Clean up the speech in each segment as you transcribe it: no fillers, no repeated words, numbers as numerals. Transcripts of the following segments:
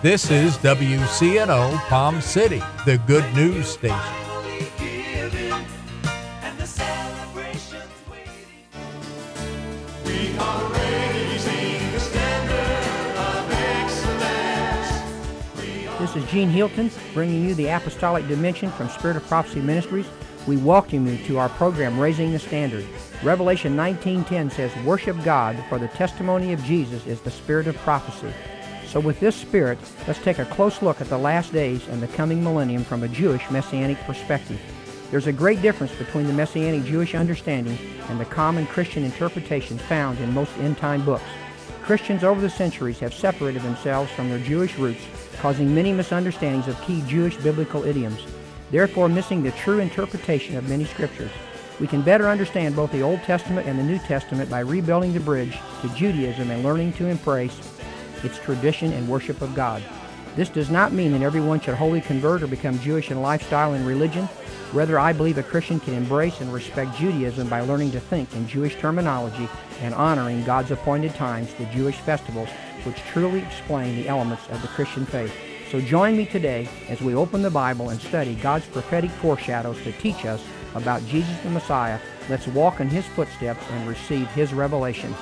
This is WCNO Palm City, the good news station. This is Gene Hilton bringing you the Apostolic Dimension from Spirit of Prophecy Ministries. We welcome you to our program, Raising the Standard. Revelation 19:10 says, "Worship God, for the testimony of Jesus is the spirit of prophecy." So with this spirit, let's take a close look at the last days and the coming millennium from a Jewish Messianic perspective. There's a great difference between the Messianic Jewish understanding and the common Christian interpretations found in most end-time books. Christians over the centuries have separated themselves from their Jewish roots, causing many misunderstandings of key Jewish biblical idioms, therefore missing the true interpretation of many scriptures. We can better understand both the Old Testament and the New Testament by rebuilding the bridge to Judaism and learning to embrace its tradition and worship of God. This does not mean that everyone should wholly convert or become Jewish in lifestyle and religion. Rather, I believe a Christian can embrace and respect Judaism by learning to think in Jewish terminology and honoring God's appointed times, the Jewish festivals, which truly explain the elements of the Christian faith. So join me today as we open the Bible and study God's prophetic foreshadows to teach us about Jesus the Messiah. Let's walk in His footsteps and receive His revelation.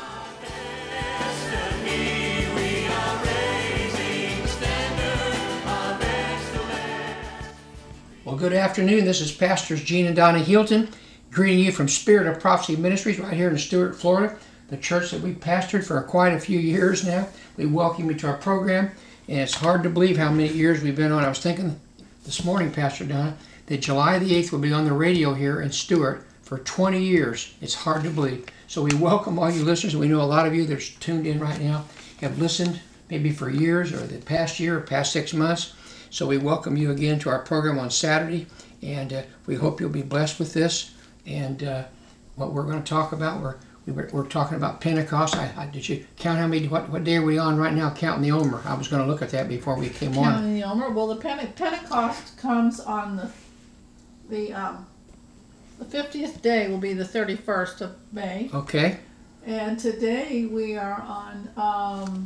Well, good afternoon. This is Pastors Gene and Donna Hilton greeting you from Spirit of Prophecy Ministries right here in Stuart, Florida, the church that we've pastored for quite a few years now. We welcome you to our program, and it's hard to believe how many years we've been on. I was thinking this morning, Pastor Donna, that July the 8th will be on the radio here in Stuart for 20 years. It's hard to believe. So we welcome all you listeners. We know a lot of you that are tuned in right now have listened maybe for years or the past year or past 6 months. So we welcome you again to our program on Saturday, and we hope you'll be blessed with this. And what we're going to talk about, we're talking about Pentecost. Did you count how many? What day are we on right now? Counting the Omer. I was going to look at that before we came on. Counting the Omer. Well, the Pentecost comes on the 50th day. Will be the 31st of May. Okay. And today we are on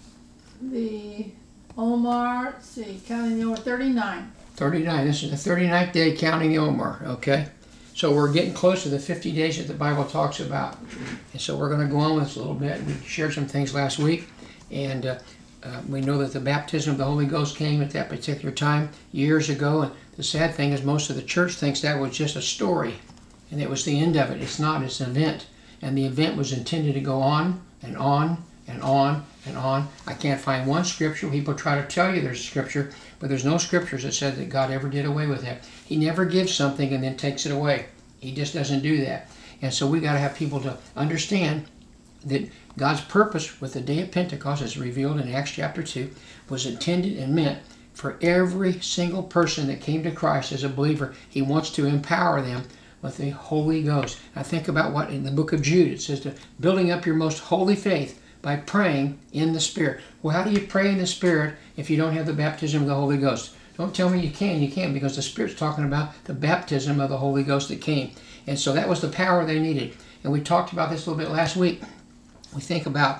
the Omer, let's see, counting the Omer, 39. 39. This is the 39th day counting the Omer, okay? So we're getting close to the 50 days that the Bible talks about. And so we're going to go on with this a little bit. We shared some things last week, and we know that the baptism of the Holy Ghost came at that particular time years ago. And the sad thing is most of the church thinks that was just a story, and it was the end of it. It's not. It's an event. And the event was intended to go on and on and on and on. I can't find one scripture. People try to tell you there's a scripture, but there's no scriptures that said that God ever did away with that. He never gives something and then takes it away. He just doesn't do that. And so we got to have people to understand that God's purpose with the day of Pentecost, as revealed in Acts chapter 2, was intended and meant for every single person that came to Christ as a believer. He wants to empower them with the Holy Ghost. Now think about what in the book of Jude, it says, to building up your most holy faith by praying in the Spirit. Well, how do you pray in the Spirit if you don't have the baptism of the Holy Ghost? Don't tell me you can. You can't, because the Spirit's talking about the baptism of the Holy Ghost that came. And so that was the power they needed. And we talked about this a little bit last week. We think about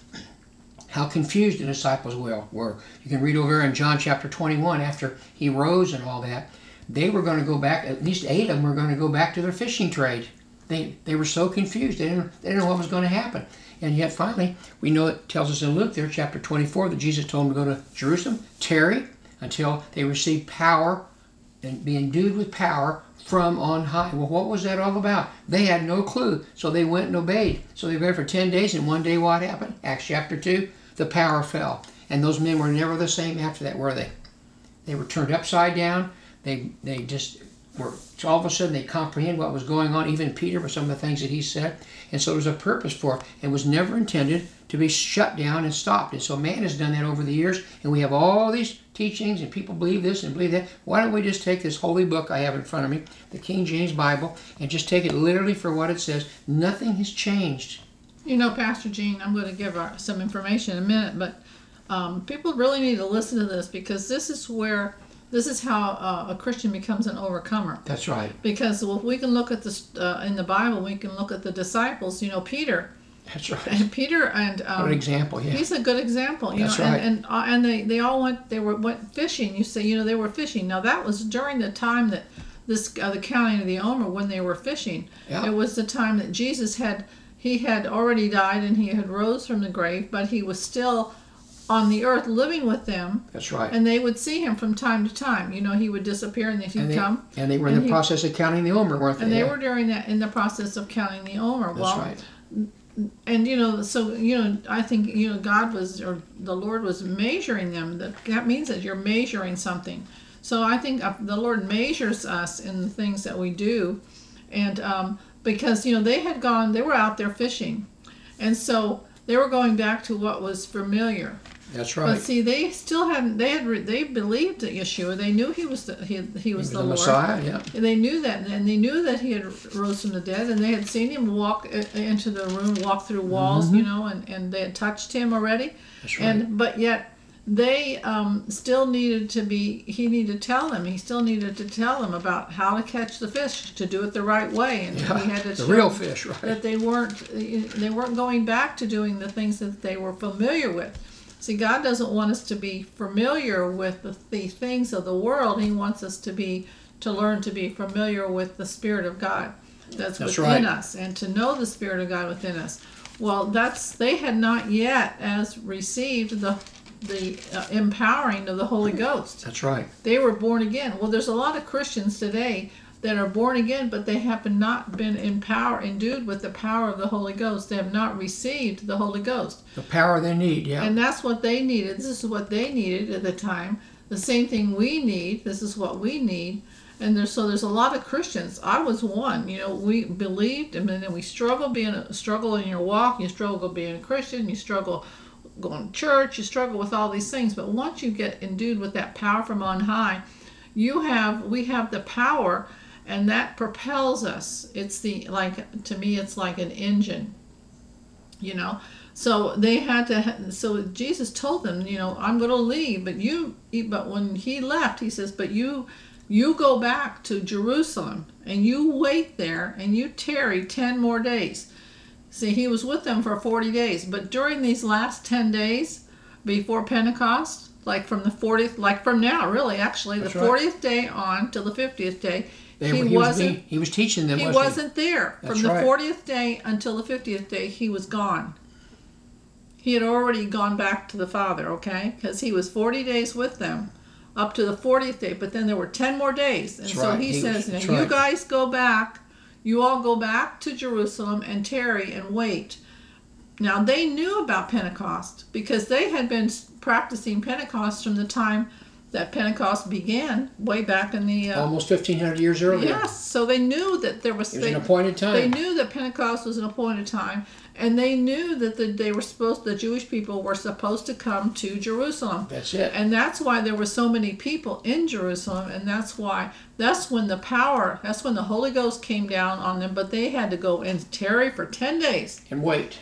how confused the disciples were. You can read over in John chapter 21, after he rose and all that, they were going to go back, at least 8 of them were going to go back to their fishing trade. They were so confused. They didn't know what was going to happen. And yet finally, we know it tells us in Luke there, chapter 24, that Jesus told them to go to Jerusalem, tarry until they receive power and be endued with power from on high. Well, what was that all about? They had no clue, so they went and obeyed. So they were there for 10 days, and one day what happened? Acts chapter 2, the power fell. And those men were never the same after that, were they? They were turned upside down. They just were, all of a sudden they comprehend what was going on, even Peter, with some of the things that he said. And so there's a purpose for it. It was never intended to be shut down and stopped. And so man has done that over the years, and we have all these teachings, and people believe this and believe that. Why don't we just take this holy book I have in front of me, the King James Bible, and just take it literally for what it says? Nothing has changed. You know, Pastor Gene, I'm going to give some information in a minute, but people really need to listen to this, because this is how a Christian becomes an overcomer. That's right. Because if we can look at this in the Bible, we can look at the disciples. You know, Peter, That's right. And Peter and What an example, yeah. he's a good example. You That's know, right. and they all went fishing. You say, you know, they were fishing. Now that was during the time that the counting of the Omer, when they were fishing. Yeah. It was the time that Jesus had already died and he had rose from the grave, but he was still on the earth living with them. That's right. And they would see him from time to time. You know, he would disappear and then he'd come. And they were in the process of counting the Omer, weren't they? And they were in the process of counting the Omer. That's right. And you know, so you know, I think, you know, God was, or the Lord was measuring them. That means that you're measuring something. So I think the Lord measures us in the things that we do, and because you know they were out there fishing, and so they were going back to what was familiar. That's right. But see, they still hadn't. They believed that Yeshua. They knew he was the Lord. Messiah. Yeah. And they knew that, and they knew that he had rose from the dead, and they had seen him walk into the room, walk through walls, you know, and they had touched him already. That's right. But yet they still needed to be. He needed to tell them. He still needed to tell them about how to catch the fish, to do it the right way, and he had to the show real fish, right? that they weren't going back to doing the things that they were familiar with. See, God doesn't want us to be familiar with the things of the world. He wants us to learn to be familiar with the Spirit of God that's within right. us, and to know the Spirit of God within us. Well, they had not yet received the empowering of the Holy Ghost. That's right. They were born again. Well, there's a lot of Christians today that are born again, but they have not been endued with the power of the Holy Ghost. They have not received the Holy Ghost. The power they need, yeah. And that's what they needed. This is what they needed at the time. The same thing we need. This is what we need. And there's a lot of Christians. I was one. You know, we believed, and then we struggle in your walk. You struggle being a Christian. You struggle going to church. You struggle with all these things. But once you get endued with that power from on high, we have the power. And that propels us. To me, it's like an engine, you know. So they had to. So Jesus told them, you know, I'm going to leave, but when he left, he says, but you go back to Jerusalem and you wait there and you tarry 10 more days. See, he was with them for 40 days, but during these last 10 days before Pentecost, like from the 40th, like from now, really, actually, That's the right. 40th day on till the 50th day. He was teaching them. He wasn't there. That's From the right. 40th day until the 50th day, he was gone. He had already gone back to the Father, okay? Because he was 40 days with them up to the 40th day, but then there were 10 more days. And That's so right. he says, now that's you right. guys go back, you all go back to Jerusalem and tarry and wait. Now they knew about Pentecost because they had been practicing Pentecost from the time that Pentecost began, way back in the Almost 1,500 years earlier. yes. So they knew that there was It was an appointed time. They knew that Pentecost was an appointed time, and they knew that the Jewish people were supposed to come to Jerusalem. That's it. And that's why there were so many people in Jerusalem, and that's when the Holy Ghost came down on them. But they had to go and tarry for 10 days. And wait.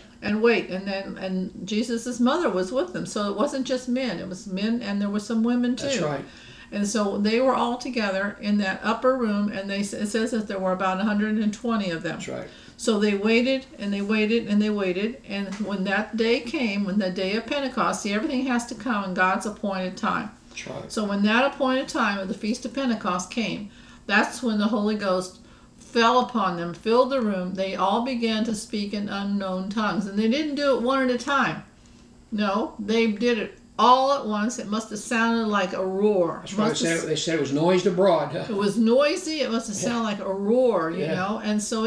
And Jesus' mother was with them. So it wasn't just men. It was men, and there were some women too. That's right. And so they were all together in that upper room, and it says that there were about 120 of them. That's right. So they waited, and they waited, and they waited, and when that day came, when the day of Pentecost, see, everything has to come in God's appointed time. That's right. So when that appointed time of the Feast of Pentecost came, that's when the Holy Ghost fell upon them, filled the room. They all began to speak in unknown tongues. And they didn't do it one at a time. No, they did it all at once. It must have sounded like a roar. That's right. They said it was noised abroad. It was noisy. It must have sounded like a roar, you know. And so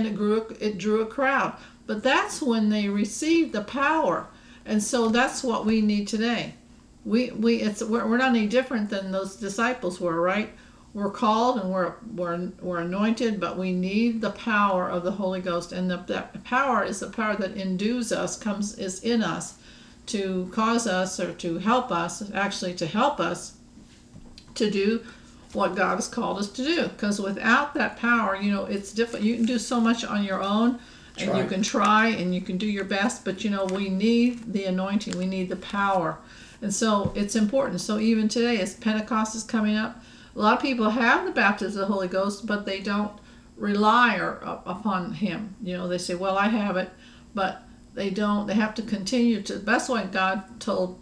it drew a crowd. But that's when they received the power. And so that's what we need today. We're not any different than those disciples were, right? We're called and we're anointed, but we need the power of the Holy Ghost, and that power is the power that endues us, is in us, to cause us or to help us, actually to help us to do what God has called us to do. Because without that power, you know, it's different. You can do so much on your own, and you can try and you can do your best, but you know, we need the anointing, we need the power, and so it's important. So even today, as Pentecost is coming up, a lot of people have the baptism of the Holy Ghost, but they don't rely upon Him. You know, they say, well, I have it, but they have to continue to. That's why God told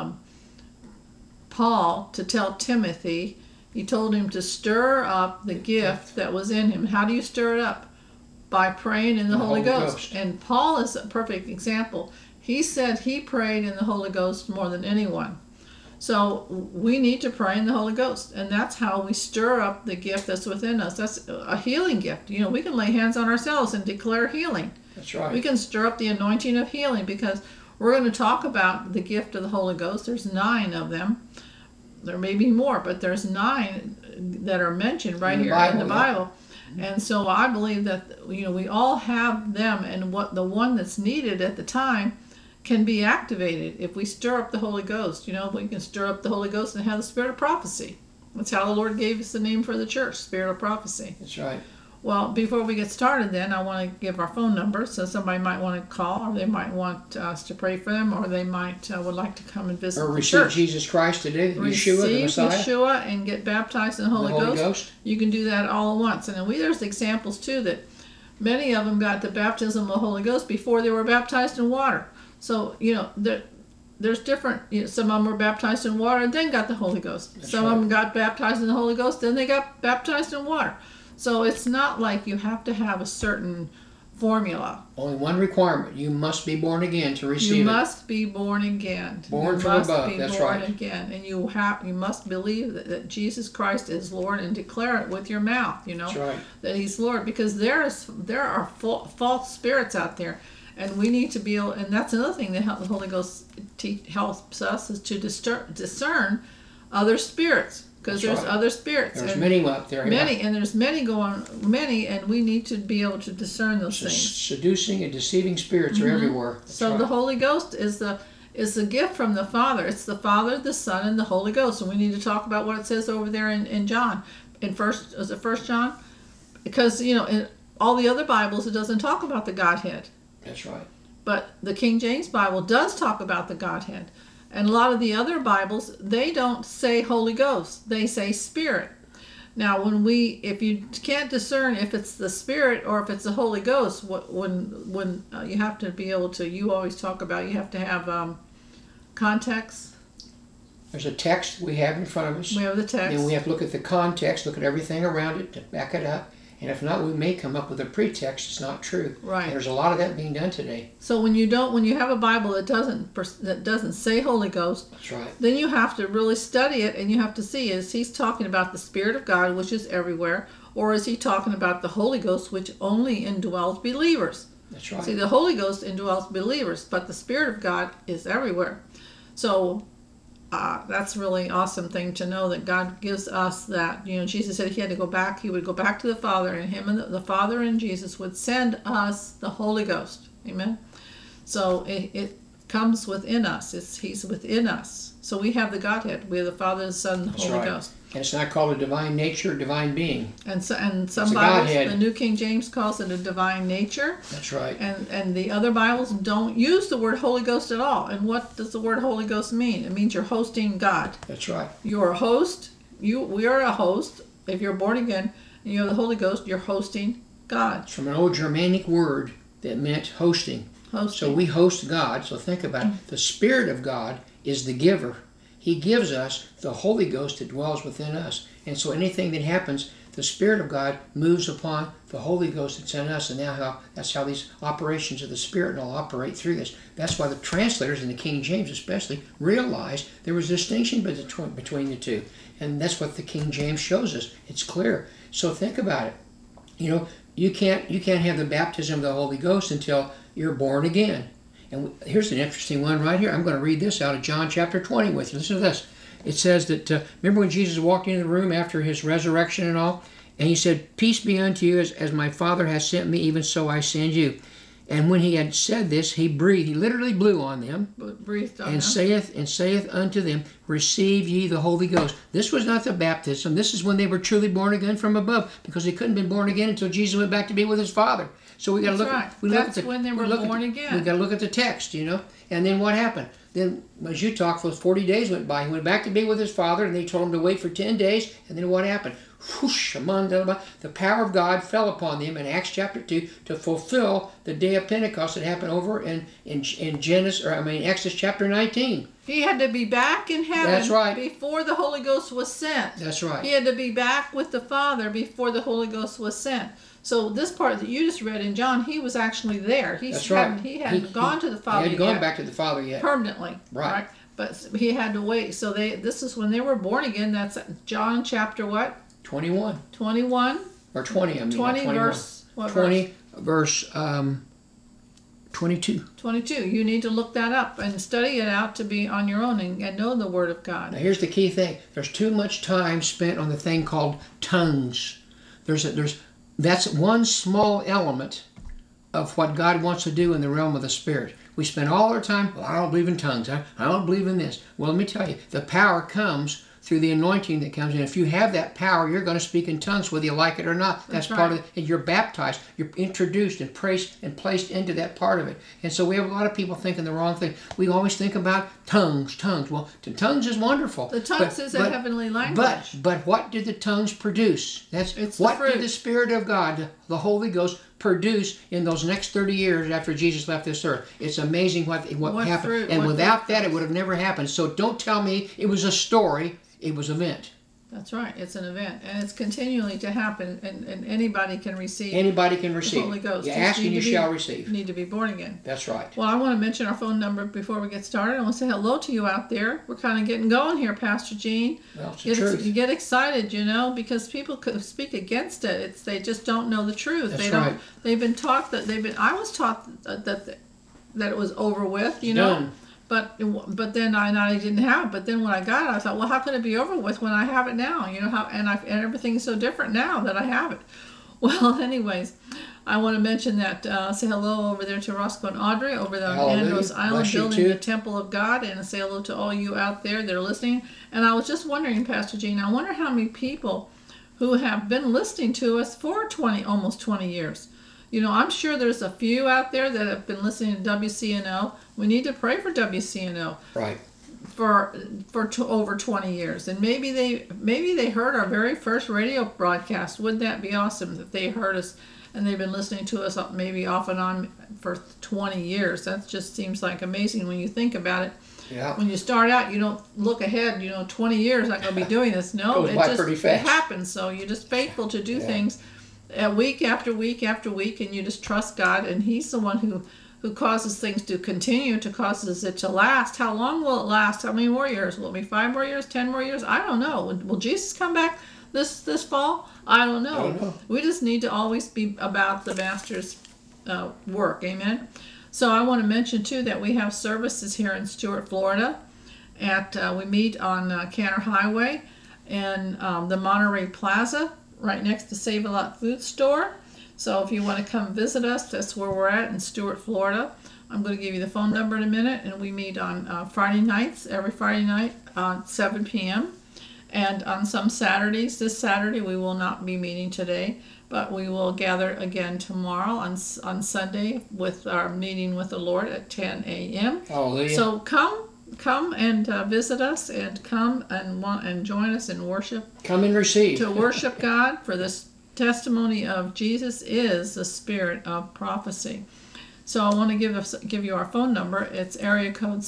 Paul to tell Timothy. He told him to stir up the gift that was in him. How do you stir it up? By praying in the Holy Ghost. And Paul is a perfect example. He said he prayed in the Holy Ghost more than anyone. So we need to pray in the Holy Ghost, and that's how we stir up the gift that's within us. That's a healing gift. You know, we can lay hands on ourselves and declare healing. That's right. We can stir up the anointing of healing, because we're going to talk about the gift of the Holy Ghost. There's 9 of them. There may be more, but there's 9 that are mentioned right here in the Bible. And so I believe that, you know, we all have them, and what the one that's needed at the time can be activated if we stir up the Holy Ghost. You know, we can stir up the Holy Ghost and have the spirit of prophecy. That's how the Lord gave us the name for the church, Spirit of Prophecy. That's right. Well, before we get started then, I want to give our phone number, so somebody might want to call, or they might want us to pray for them, or they might would like to come and visit or the church. receive Jesus Christ today, Receive Yeshua, the Messiah. Yeshua and get baptized in the Holy Ghost. You can do that all at once. And then there's examples too that many of them got the baptism of the Holy Ghost before they were baptized in water. So, you know, there's different, you know, some of them were baptized in water and then got the Holy Ghost. Some of them got baptized in the Holy Ghost, then they got baptized in water. So it's not like you have to have a certain formula. Only one requirement: you must be born again to receive it. You must be born again. Born from above. That's right. Born again, and you must believe that Jesus Christ is Lord and declare it with your mouth. You know, that's right. That He's Lord, because there are false spirits out there, and we need to be able. And that's another thing that the Holy Ghost helps us, is to discern other spirits. Because there's other spirits. There's many out there. Many, and there's many, and we need to be able to discern those things. Seducing and deceiving spirits are everywhere. That's so right. The Holy Ghost is the gift from the Father. It's the Father, the Son, and the Holy Ghost. And we need to talk about what it says over there in John. Was it 1 John? Because, you know, in all the other Bibles, it doesn't talk about the Godhead. That's right. But the King James Bible does talk about the Godhead. And a lot of the other Bibles, they don't say Holy Ghost. They say Spirit. Now, if you can't discern if it's the Spirit or if it's the Holy Ghost, when you have to be able to, you always talk about, you have to have context. There's a text we have in front of us. We have the text. Then we have to look at the context, look at everything around it to back it up. And if not, we may come up with a pretext it's not true. Right. And there's a lot of that being done today. So when you have a Bible that doesn't say Holy Ghost, that's right, then you have to really study it, and you have to see, is He's talking about the Spirit of God, which is everywhere, or is He talking about the Holy Ghost, which only indwells believers? That's right. See, the Holy Ghost indwells believers, but the Spirit of God is everywhere. So that's really awesome thing to know, that God gives us that. You know, Jesus said He had to go back. He would go back to the Father, and Him and the Father and Jesus would send us the Holy Ghost. Amen. So it comes within us. He's within us. So we have the Godhead. We have the Father, the Son, and the Holy Ghost. And it's not called a divine nature, divine being. And some Bibles, the New King James calls it a divine nature. That's right. And the other Bibles don't use the word Holy Ghost at all. And what does the word Holy Ghost mean? It means you're hosting God. That's right. You're a host. We are a host. If you're born again and you have the Holy Ghost, you're hosting God. It's from an old Germanic word that meant hosting. So we host God. So think about it. The Spirit of God is the giver. He gives us the Holy Ghost that dwells within us. And so anything that happens, the Spirit of God moves upon the Holy Ghost that's in us. And that's how these operations of the Spirit all operate through this. That's why the translators in the King James especially realized there was a distinction between the two. And that's what the King James shows us. It's clear. So think about it. You know, you can't have the baptism of the Holy Ghost until you're born again. And here's an interesting one right here. I'm going to read this out of John chapter 20 with you. Listen to this. It says that, remember when Jesus walked into the room after His resurrection and all? And He said, "Peace be unto you, as my Father has sent me, even so I send you." And when He had said this, He breathed. He literally blew on them. And saith unto them, "Receive ye the Holy Ghost." This was not the baptism. This is when they were truly born again from above, because they couldn't have been born again until Jesus went back to be with His Father. So we got to look. Right. That's when they were born again. We got to look at the text, you know. And then what happened? Then, as you talked, those 40 days went by. He went back to be with His Father, and they told Him to wait for 10 days. And then what happened? whoosh, the power of God fell upon them in Acts chapter 2 to fulfill the day of Pentecost that happened over in Exodus chapter 19. He had to be back in heaven. That's right. Before the Holy Ghost was sent. That's right. He had to be back with the Father before the Holy Ghost was sent. So this part that you just read in John, he was actually there. That's right. He hadn't gone to the Father yet. He hadn't gone back to the Father yet. Permanently. Right. But he had to wait. So this is when they were born again. That's John chapter what? 21. 21? Or 20, I mean. 20 verse. What 20 verse 22. 22. You need to look that up and study it out to be on your own and know the Word of God. Now here's the key thing. There's too much time spent on the thing called tongues. That's one small element of what God wants to do in the realm of the Spirit. We spend all our time, well, I don't believe in tongues. I don't believe in this. Well, let me tell you, the power comes through the anointing that comes in. If you have that power, you're going to speak in tongues whether you like it or not. That's part of it. And you're baptized. You're introduced and placed into that part of it. And so we have a lot of people thinking the wrong thing. We always think about tongues. Well, tongues is wonderful. The tongues is a heavenly language. But what did the tongues produce? What did the Spirit of God, the Holy Ghost, produce in those next 30 years after Jesus left this earth? It's amazing what happened. Fruit, and without that, it would have never happened. So don't tell me it was a story. It was an event. That's right. It's an event, and it's continually to happen, and anybody can receive. Anybody can receive. The Holy Ghost. You ask and you shall receive. Need to be born again. That's right. Well, I want to mention our phone number before we get started. I want to say hello to you out there. We're kind of getting going here, Pastor Gene. Well, it's the truth. You get excited, because people could speak against it. They just don't know the truth. That's right. They've been taught that I was taught that it was over with. Done. But then I didn't have it. But then when I got it, I thought, well, how could it be over with when I have it now? And everything's so different now that I have it. Well, anyways, I want to mention that say hello over there to Roscoe and Audrey over there on Andros Island building the Temple of God, and say hello to all you out there that are listening. And I was just wondering, Pastor Gene, I wonder how many people who have been listening to us for almost 20 years. I'm sure there's a few out there that have been listening to WCNO. We need to pray for WCNO. Right. For over 20 years, and maybe they heard our very first radio broadcast. Wouldn't that be awesome if they heard us and they've been listening to us maybe off and on for 20 years? That just seems like amazing when you think about it. Yeah. When you start out, you don't look ahead. 20 years I'm going to be doing this. No, it goes by pretty fast. It happens. So you're just faithful to do things. Week after week after week, and you just trust God, and He's the one who causes things to continue, causes it to last. How long will it last? How many more years? Will it be 5 more years, 10 more years? I don't know. Will Jesus come back this fall? I don't know. We just need to always be about the Master's work. Amen. So I want to mention too that we have services here in Stuart, Florida. We meet on Canner Highway and the Monterey Plaza, right next to Save-A-Lot Food Store. So if you want to come visit us, that's where we're at in Stuart, Florida. I'm going to give you the phone number in a minute, and we meet on Friday nights, every Friday night at 7 p.m. And on some Saturdays, this Saturday we will not be meeting today, but we will gather again tomorrow on Sunday with our meeting with the Lord at 10 a.m. Hallelujah. So come and visit us, and come and join us in worship. Come and receive. To worship God, for this testimony of Jesus is the spirit of prophecy. So I want to give you our phone number. It's area code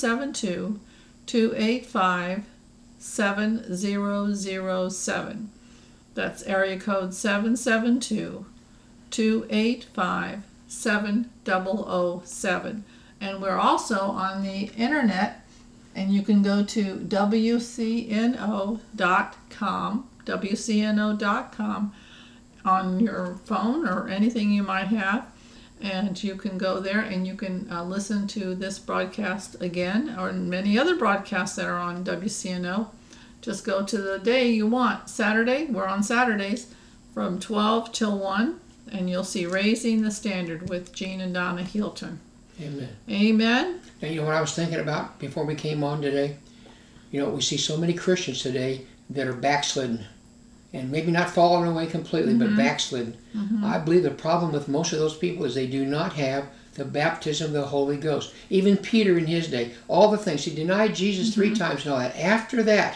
772-285-7007. That's area code 772-285-7007. And we're also on the internet, and you can go to WCNO.com on your phone or anything you might have, and you can go there and you can listen to this broadcast again, or many other broadcasts that are on WCNO. Just go to the day you want. Saturday, we're on Saturdays from 12 till 1, and you'll see Raising the Standard with Gene and Donna Hilton. Amen. Amen. Now, what I was thinking about before we came on today? We see so many Christians today that are backslidden. And maybe not falling away completely, but backslidden. Mm-hmm. I believe the problem with most of those people is they do not have the baptism of the Holy Ghost. Even Peter in his day, all the things. He denied Jesus 3 times and all that. After that,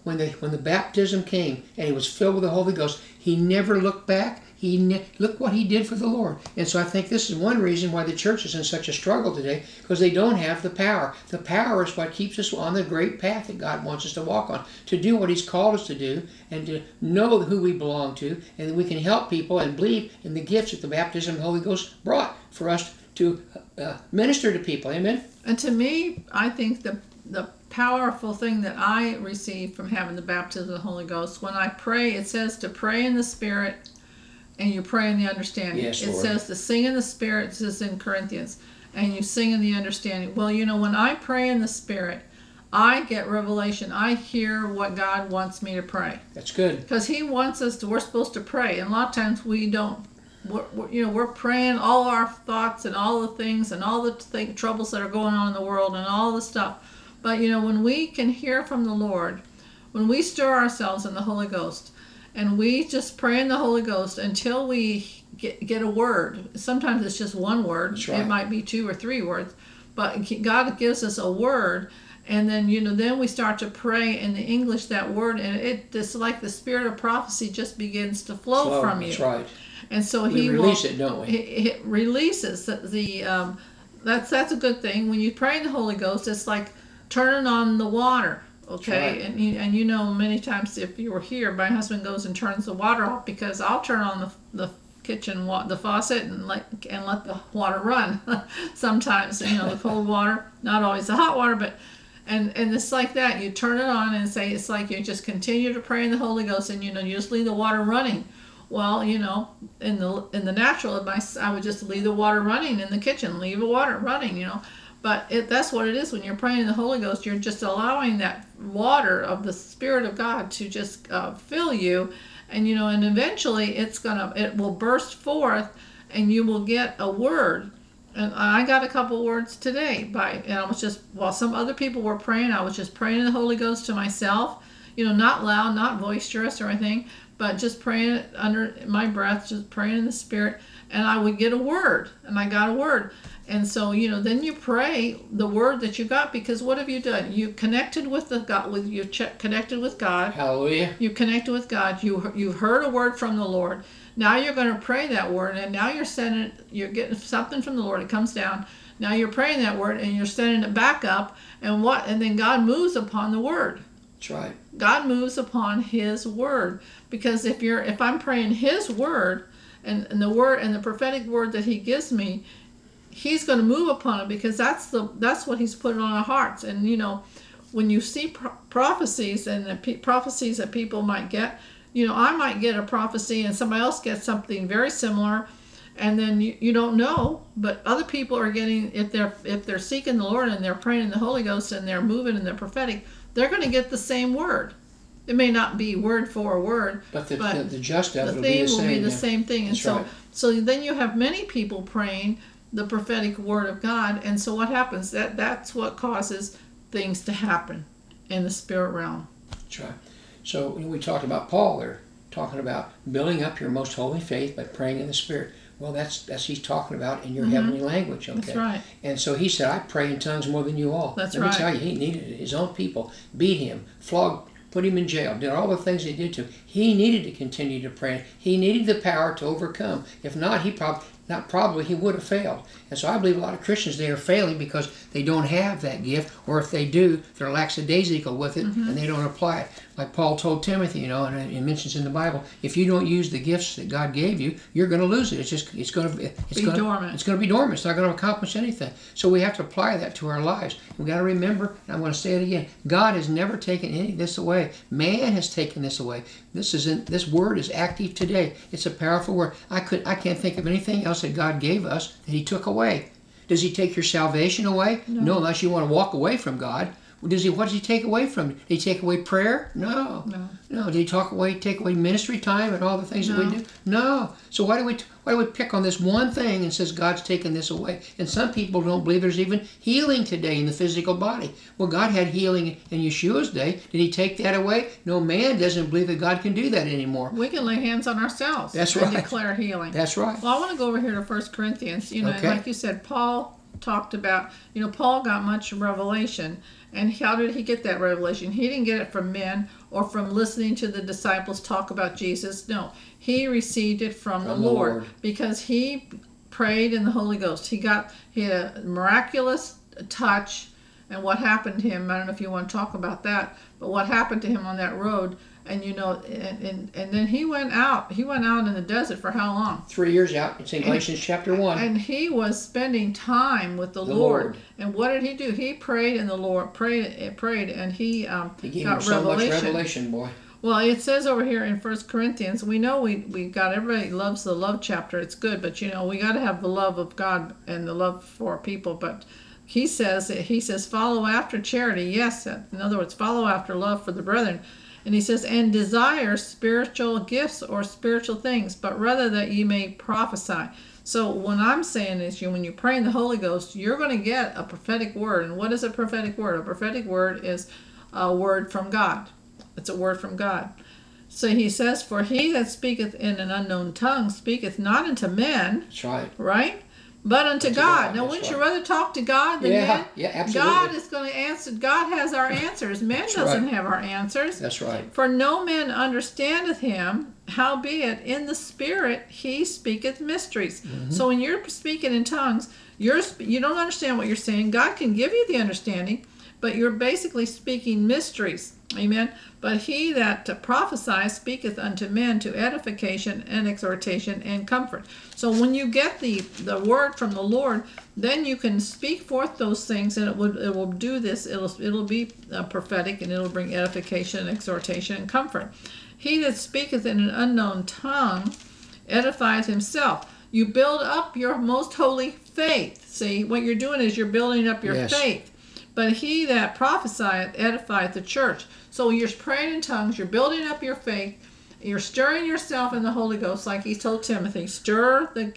when the baptism came and he was filled with the Holy Ghost, he never looked back. Look what he did for the Lord. And so I think this is one reason why the church is in such a struggle today, because they don't have the power. The power is what keeps us on the great path that God wants us to walk on, to do what he's called us to do, and to know who we belong to, and that we can help people and believe in the gifts that the baptism of the Holy Ghost brought for us to minister to people. Amen? And to me, I think the powerful thing that I received from having the baptism of the Holy Ghost, when I pray, it says to pray in the Spirit, and you pray in the understanding. Yes, it Lord. says to sing in the Spirit, it says in Corinthians, and you sing in the understanding. Well, when I pray in the Spirit, I get revelation. I hear what God wants me to pray. That's good. Because he wants us to, we're supposed to pray. And a lot of times we don't, we're praying all our thoughts and all the things and all the troubles that are going on in the world and all the stuff. But, when we can hear from the Lord, when we stir ourselves in the Holy Ghost, and we just pray in the Holy Ghost until we get a word. Sometimes it's just one word. That's right. It might be 2 or 3 words. But God gives us a word, and then then we start to pray in the English that word, and it's like the spirit of prophecy just begins to flow from you. That's right. And so We release it, don't we? It releases that's a good thing. When you pray in the Holy Ghost, it's like turning on the water. Okay, right. and many times if you were here, my husband goes and turns the water off, because I'll turn on the kitchen the faucet and let the water run. Sometimes the cold water, not always the hot water, but and it's like that. You turn it on and say it's like you just continue to pray in the Holy Ghost, and you just leave the water running. Well, in the natural, I would just leave the water running in the kitchen, leave the water running, But that's what it is when you're praying in the Holy Ghost. You're just allowing that water of the Spirit of God to just fill you, and and eventually it will burst forth, and you will get a word. And I got a couple words today and I was just, while some other people were praying, I was just praying in the Holy Ghost to myself. Not loud, not boisterous or anything, but just praying under my breath, just praying in the Spirit, and I would get a word, and I got a word. And so, then you pray the word that you got, because what have you done? You connected with connected with God. Hallelujah. You connected with God. You heard a word from the Lord. Now you're going to pray that word, and now you're getting something from the Lord. It comes down. Now you're praying that word, and you're sending it back up, and then God moves upon the word. That's right. God moves upon His word, because if I'm praying His word, and the word and the prophetic word that He gives me, He's going to move upon it, because that's what He's put on our hearts. And when you see prophecies and prophecies that people might get, I might get a prophecy and somebody else gets something very similar, and then you don't know, but other people are getting, if they're seeking the Lord and they're praying in the Holy Ghost and they're moving in the prophetic, they're going to get the same word. It may not be word for word, but the gist of it the will be the theme same. will be the same thing. And That's right. so then you have many people praying the prophetic word of God, and so what happens? That's what causes things to happen in the spirit realm. That's right. So we talked about Paul there, talking about building up your most holy faith by praying in the Spirit. Well, that's he's talking about in your heavenly language. Okay. That's right. And so he said, I pray in tongues more than you all. That's Let right. me tell you, he needed it. His own people beat him, flogged, put him in jail, did all the things they did to him. He needed to continue to pray. He needed the power to overcome. If not, he would have failed. And so I believe a lot of Christians, they are failing because they don't have that gift, or if they do, they're lackadaisical with it, and they don't apply it. Like Paul told Timothy, and it mentions in the Bible, if you don't use the gifts that God gave you, you're going to lose it. It's going to be dormant. It's going to be dormant. It's not going to accomplish anything. So we have to apply that to our lives. We've got to remember, and I'm going to say it again, God has never taken any of this away. Man has taken this away. This word is active today. It's a powerful word. I can't think of anything else that God gave us that He took away. Does He take your salvation away? No, unless you want to walk away from God. What does He take away from you? Did He take away prayer? No. Did He take away ministry time and all the things that we do? No. So why do we pick on this one thing and says God's taken this away? And some people don't believe there's even healing today in the physical body. Well, God had healing in Yeshua's day. Did He take that away? No, man doesn't believe that God can do that anymore. We can lay hands on ourselves. That's and right. declare healing. That's right. Well, I want to go over here to 1 Corinthians. Okay. Like you said, Paul talked about, Paul got much revelation, And how did he get that revelation? He didn't get it from men or from listening to the disciples talk about Jesus. No, he received it from the Lord because he prayed in the Holy Ghost. He had a miraculous touch. And what happened to him, I don't know if you want to talk about that, but what happened to him on that road, and and then he went out in the desert for how long? 3 years out. It's in Galatians chapter 1. And he was spending time with the Lord. And what did he do? He prayed, and the Lord prayed, and he gave got him so much revelation, boy. Well, it says over here in 1 Corinthians, we know we got, everybody loves the love chapter. It's good, but we got to have the love of God and the love for people. But he says, follow after charity. Yes, in other words, follow after love for the brethren. And he says, and desire spiritual gifts or spiritual things, but rather that ye may prophesy. So what I'm saying is, when you pray in the Holy Ghost, you're going to get a prophetic word. And what is a prophetic word? A prophetic word is a word from God. It's a word from God. So he says, for he that speaketh in an unknown tongue speaketh not unto men. That's right. Right? But unto God. Now, wouldn't you rather talk to God than men? Yeah, absolutely. God is going to answer. God has our answers. Man doesn't have our answers. That's right. For no man understandeth him, howbeit in the Spirit he speaketh mysteries. Mm-hmm. So when you're speaking in tongues, you don't understand what you're saying. God can give you the understanding, but you're basically speaking mysteries. Amen. But he that prophesies speaketh unto men to edification and exhortation and comfort. So when you get the word from the Lord, then you can speak forth those things, and it will do this. It'll be prophetic, and it'll bring edification and exhortation and comfort. He that speaketh in an unknown tongue edifieth himself. You build up your most holy faith. See, what you're doing is you're building up your faith. But he that prophesieth edifieth the church. So you're praying in tongues, you're building up your faith, you're stirring yourself in the Holy Ghost, like he told Timothy, stir the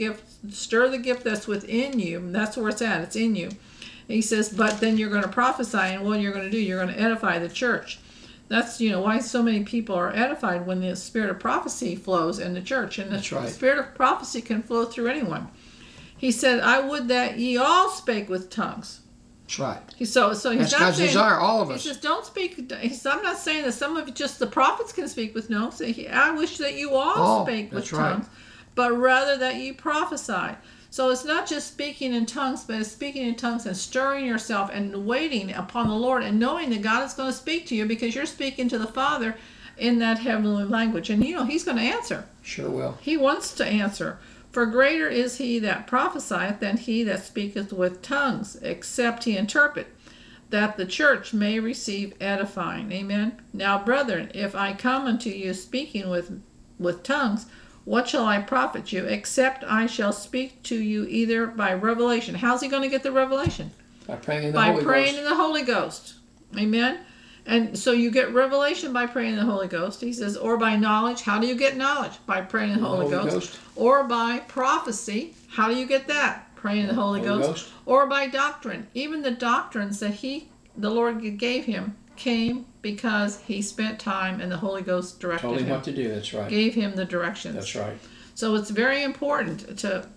gift that's within you. That's where it's at, it's in you. And he says, but then you're going to prophesy, and what you're going to do, you're going to edify the church. That's why so many people are edified when the spirit of prophecy flows in the church. And the spirit of prophecy can flow through anyone. He said, I would that ye all spake with tongues. That's right. So he's That's not God's saying, desire, all of us. He says, don't speak. He says, I'm not saying that some of just the prophets can speak with tongues. I wish that you all spake with tongues, but rather that you prophesy. So it's not just speaking in tongues, but it's speaking in tongues and stirring yourself and waiting upon the Lord and knowing that God is going to speak to you because you're speaking to the Father in that heavenly language. And he's going to answer. Sure will. He wants to answer. For greater is he that prophesieth than he that speaketh with tongues, except he interpret, that the church may receive edifying. Amen. Now, brethren, if I come unto you speaking with tongues, what shall I profit you, except I shall speak to you either by revelation? How's he going to get the revelation? By praying in the Holy Ghost. By praying in the Holy Ghost. Amen. And so you get revelation by praying in the Holy Ghost. He says, or by knowledge. How do you get knowledge? By praying in the Holy Ghost. Or by prophecy. How do you get that? Praying in the Holy Ghost. Or by doctrine. Even the doctrines that the Lord gave him came because he spent time and the Holy Ghost directed him. Told him what to do, that's right. Gave him the directions. That's right. So it's very important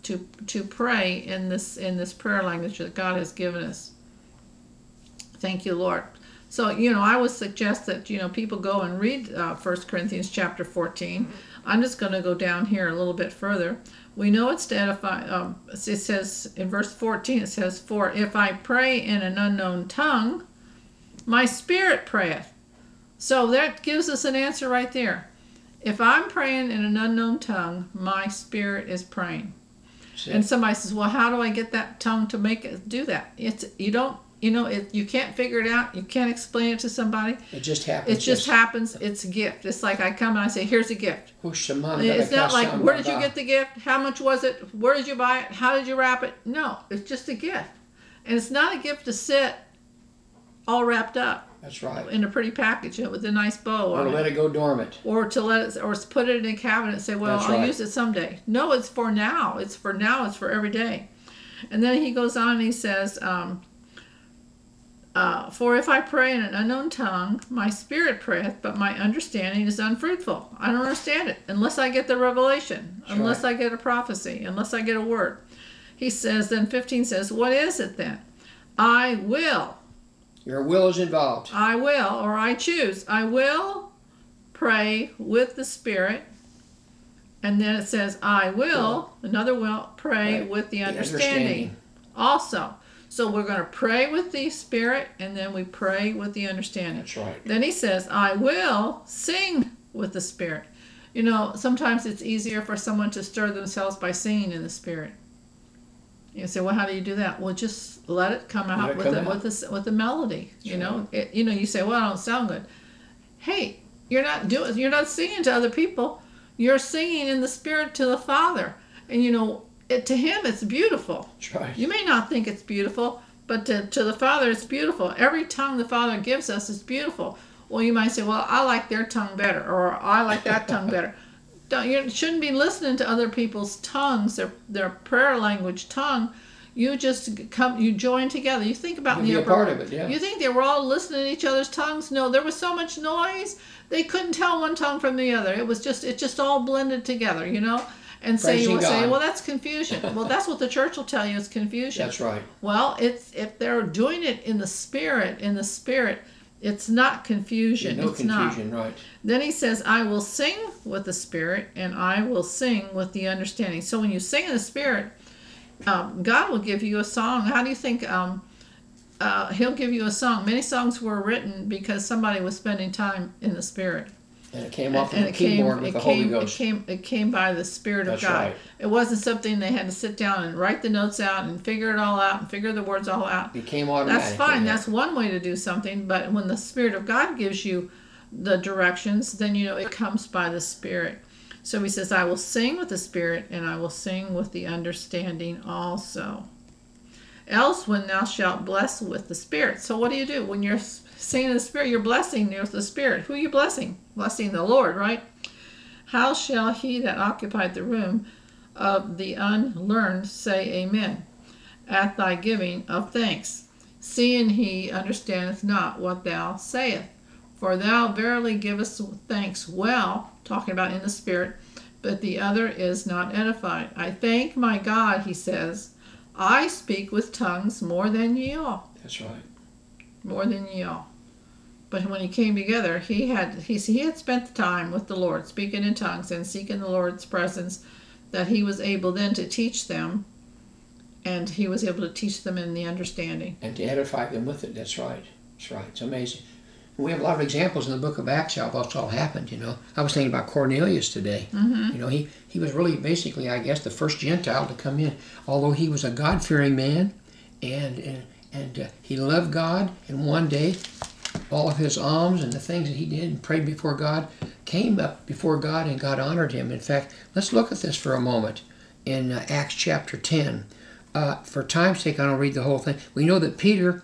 to pray in this prayer language that God has given us. Thank you, Lord. So, I would suggest that, people go and read 1 Corinthians chapter 14. I'm just going to go down here a little bit further. We know it's to edify. It says in verse 14, it says, for if I pray in an unknown tongue, my spirit prayeth. So that gives us an answer right there. If I'm praying in an unknown tongue, my spirit is praying. And somebody says, well, how do I get that tongue to make it do that? You can't figure it out. You can't explain it to somebody. It just happens. It just happens. It's a gift. It's like I come and I say, here's a gift. It's not like, where did you get the gift? How much was it? Where did you buy it? How did you wrap it? No, it's just a gift. And it's not a gift to sit all wrapped up. That's right. In a pretty package, with a nice bow. Or let it go dormant. Or to let it, or put it in a cabinet and say, well, I'll use it someday. No, it's for now. It's for now. It's for every day. And then he goes on and he says, for if I pray in an unknown tongue, my spirit prayeth, but my understanding is unfruitful. I don't understand it unless I get the revelation, unless I get a prophecy, unless I get a word. He says, then 15 says, what is it then? I will Your will is involved. I will, or I choose. I will pray with the Spirit. And then it says, I will, another will, pray Right. with the The understanding also. So we're going to pray with the Spirit, and then we pray with the understanding. That's right. Then he says, I will sing with the Spirit. You know, sometimes it's easier for someone to stir themselves by singing in the Spirit. You say, well, how do you do that? Well, just let it come out with the melody. That's you know, you say, well, I don't sound good. Hey, you're not singing to other people. You're singing in the Spirit to the Father, and you know, to Him it's beautiful. That's right. You may not think it's beautiful, but to the Father it's beautiful. Every tongue the Father gives us is beautiful. Well, you might say, well, I like their tongue better, or I like that tongue better. You shouldn't be listening to other people's tongues, their prayer language tongue. You just you join together. You think about You'll be a part of it, yeah. You think they were all listening to each other's tongues? No, there was so much noise they couldn't tell one tongue from the other. It just all blended together, you know. And say, well, that's confusion. Well, that's what the church will tell you is confusion. That's right. Well, if they're doing it in the Spirit, it's not confusion. No it's confusion, not. right. Then he says, I will sing with the Spirit, and I will sing with the understanding. So when you sing in the Spirit, God will give you a song. How do you think He'll give you a song? Many songs were written because somebody was spending time in the Spirit. And it came off the keyboard with the Holy Ghost. It came by the Spirit of God. Right. It wasn't something they had to sit down and write the notes out and figure it all out and figure the words all out. It came automatically. That's fine. Yeah. That's one way to do something. But when the Spirit of God gives you the directions, then you know it comes by the Spirit. So he says, I will sing with the Spirit, and I will sing with the understanding also. Else when thou shalt bless with the Spirit. So what do? When you're singing in the Spirit, you're blessing with the Spirit. Who are you blessing? Blessing the Lord, right? How shall he that occupied the room of the unlearned say amen at thy giving of thanks, seeing he understandeth not what thou sayest? For thou verily givest thanks well, talking about in the Spirit, but the other is not edified. I thank my God, he says, I speak with tongues more than ye all. That's right. More than ye all. But when he came together, he had spent the time with the Lord, speaking in tongues and seeking the Lord's presence, that he was able then to teach them, and he was able to teach them in the understanding. And to edify them with it. That's right. That's right. It's amazing. We have a lot of examples in the book of Acts how that's all happened, you know. I was thinking about Cornelius today. Mm-hmm. You know, he was really basically, I guess, the first Gentile to come in. Although he was a God-fearing man, and he loved God, and one day all of his alms and the things that he did and prayed before God came up before God, and God honored him. In fact, let's look at this for a moment in Acts chapter 10. For time's sake, I don't read the whole thing. We know that Peter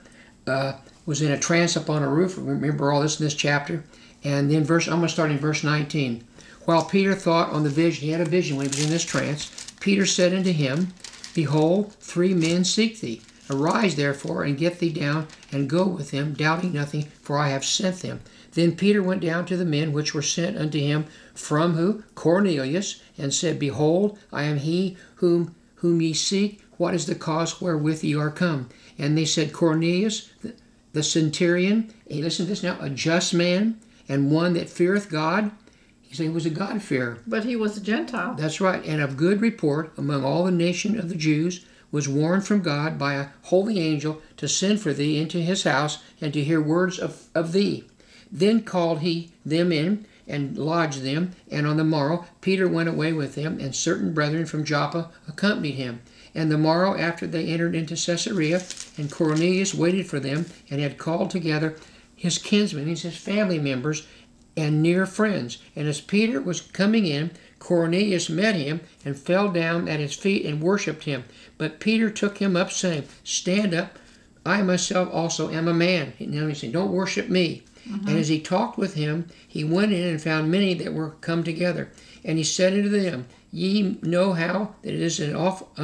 was in a trance up on a roof. Remember all this in this chapter? And then I'm going to start in verse 19. While Peter thought on the vision, he had a vision when he was in this trance, Peter said unto him, Behold, 3 men seek thee. Arise therefore, and get thee down, and go with them, doubting nothing, for I have sent them. Then Peter went down to the men which were sent unto him from who? Cornelius, and said, Behold, I am he whom ye seek. What is the cause wherewith ye are come? And they said, Cornelius, the centurion, hey, listen to this now, a just man, and one that feareth God. He said he was a God-fearer. But he was a Gentile. That's right, and of good report among all the nation of the Jews, was warned from God by a holy angel to send for thee into his house, and to hear words of thee. Then called he them in, and lodged them, and on the morrow Peter went away with them, and certain brethren from Joppa accompanied him. And the morrow after they entered into Caesarea, and Cornelius waited for them, and had called together his kinsmen, his family members, and near friends. And as Peter was coming in, Cornelius met him, and fell down at his feet, and worshipped him. But Peter took him up, saying, Stand up, I myself also am a man. Now he said, Don't worship me. Mm-hmm. And as he talked with him, he went in and found many that were come together. And he said unto them, Ye know how that it is an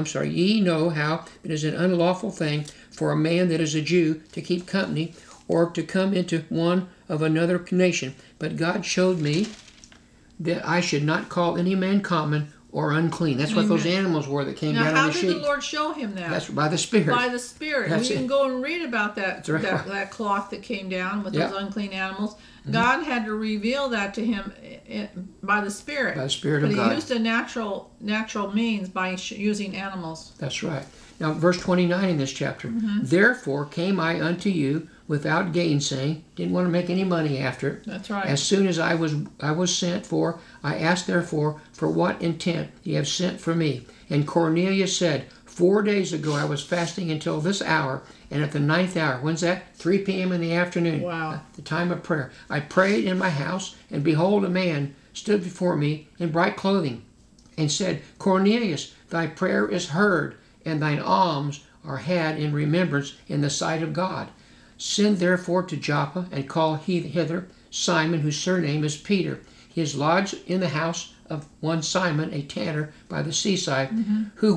unlawful thing for a man that is a Jew to keep company, or to come into one of another nation. But God showed me that I should not call any man common or unclean. That's what those Amen. animals were that came Now, down how on the did sheet. the Lord show him that? That's by the Spirit. By the Spirit. That's You it. can go and read about that right. that cloth that came down with Yeah. those unclean animals. God had to reveal that to him by the Spirit. By the Spirit but of God. He used a natural means by using animals. That's right. Now, verse 29 in this chapter. Therefore came I unto you without gainsaying. Didn't want to make any money after it. That's right. As soon as I was sent for, I asked therefore, for what intent ye have sent for me? And Cornelius said, 4 days ago I was fasting until this hour, and at the 9th hour, when's that? 3 p.m. in the afternoon. Wow. The time of prayer. I prayed in my house, and behold, a man stood before me in bright clothing, and said, Cornelius, thy prayer is heard, and thine alms are had in remembrance in the sight of God. Send therefore to Joppa, and call hither Simon, whose surname is Peter. He is lodged in the house of one Simon, a tanner by the seaside, who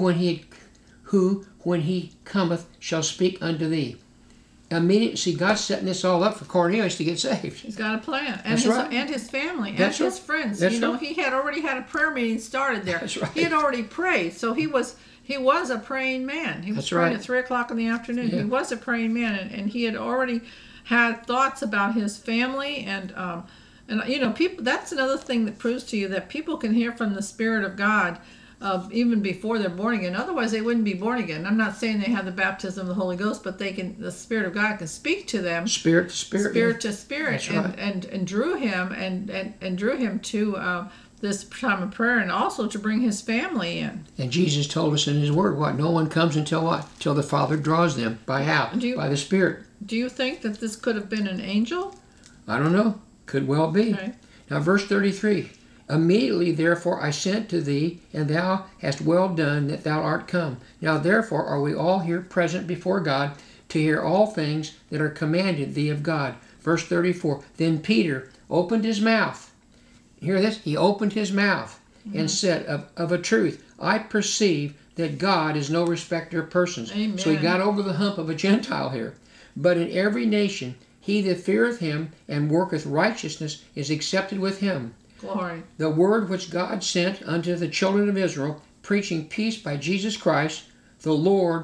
when he cometh shall speak unto thee. Immediately, see, God's setting this all up for Cornelius to get saved. He's got a plan, That's right. and his family, That's and his right. friends. That's you know, right. he had already had a prayer meeting started there. That's right. He had already prayed, so he was a praying man. He was That's praying right. at 3:00 in the afternoon. Yeah. He was a praying man, and he had already had thoughts about his family and you know, people. That's another thing that proves to you that people can hear from the Spirit of God. Even before they're born again. Otherwise, they wouldn't be born again. I'm not saying they have the baptism of the Holy Ghost, but the Spirit of God can speak to them, Spirit to spirit. spirit to spirit, That's right. and drew him and drew him to this time of prayer, and also to bring his family in. And Jesus told us in his word, what? No one comes until what? Till the Father draws them. By how? By the Spirit. Do you think that this could have been an angel? I don't know. Could well be. Okay. Now, verse 33. Immediately, therefore, I sent to thee, and thou hast well done that thou art come. Now, therefore, are we all here present before God to hear all things that are commanded thee of God. Verse 34. Then Peter opened his mouth. Hear this? He opened his mouth and said, of a truth, I perceive that God is no respecter of persons. Amen. So he got over the hump of a Gentile here. But in every nation, he that feareth him and worketh righteousness is accepted with him. Glory. The word which God sent unto the children of Israel, preaching peace by Jesus Christ, the Lord,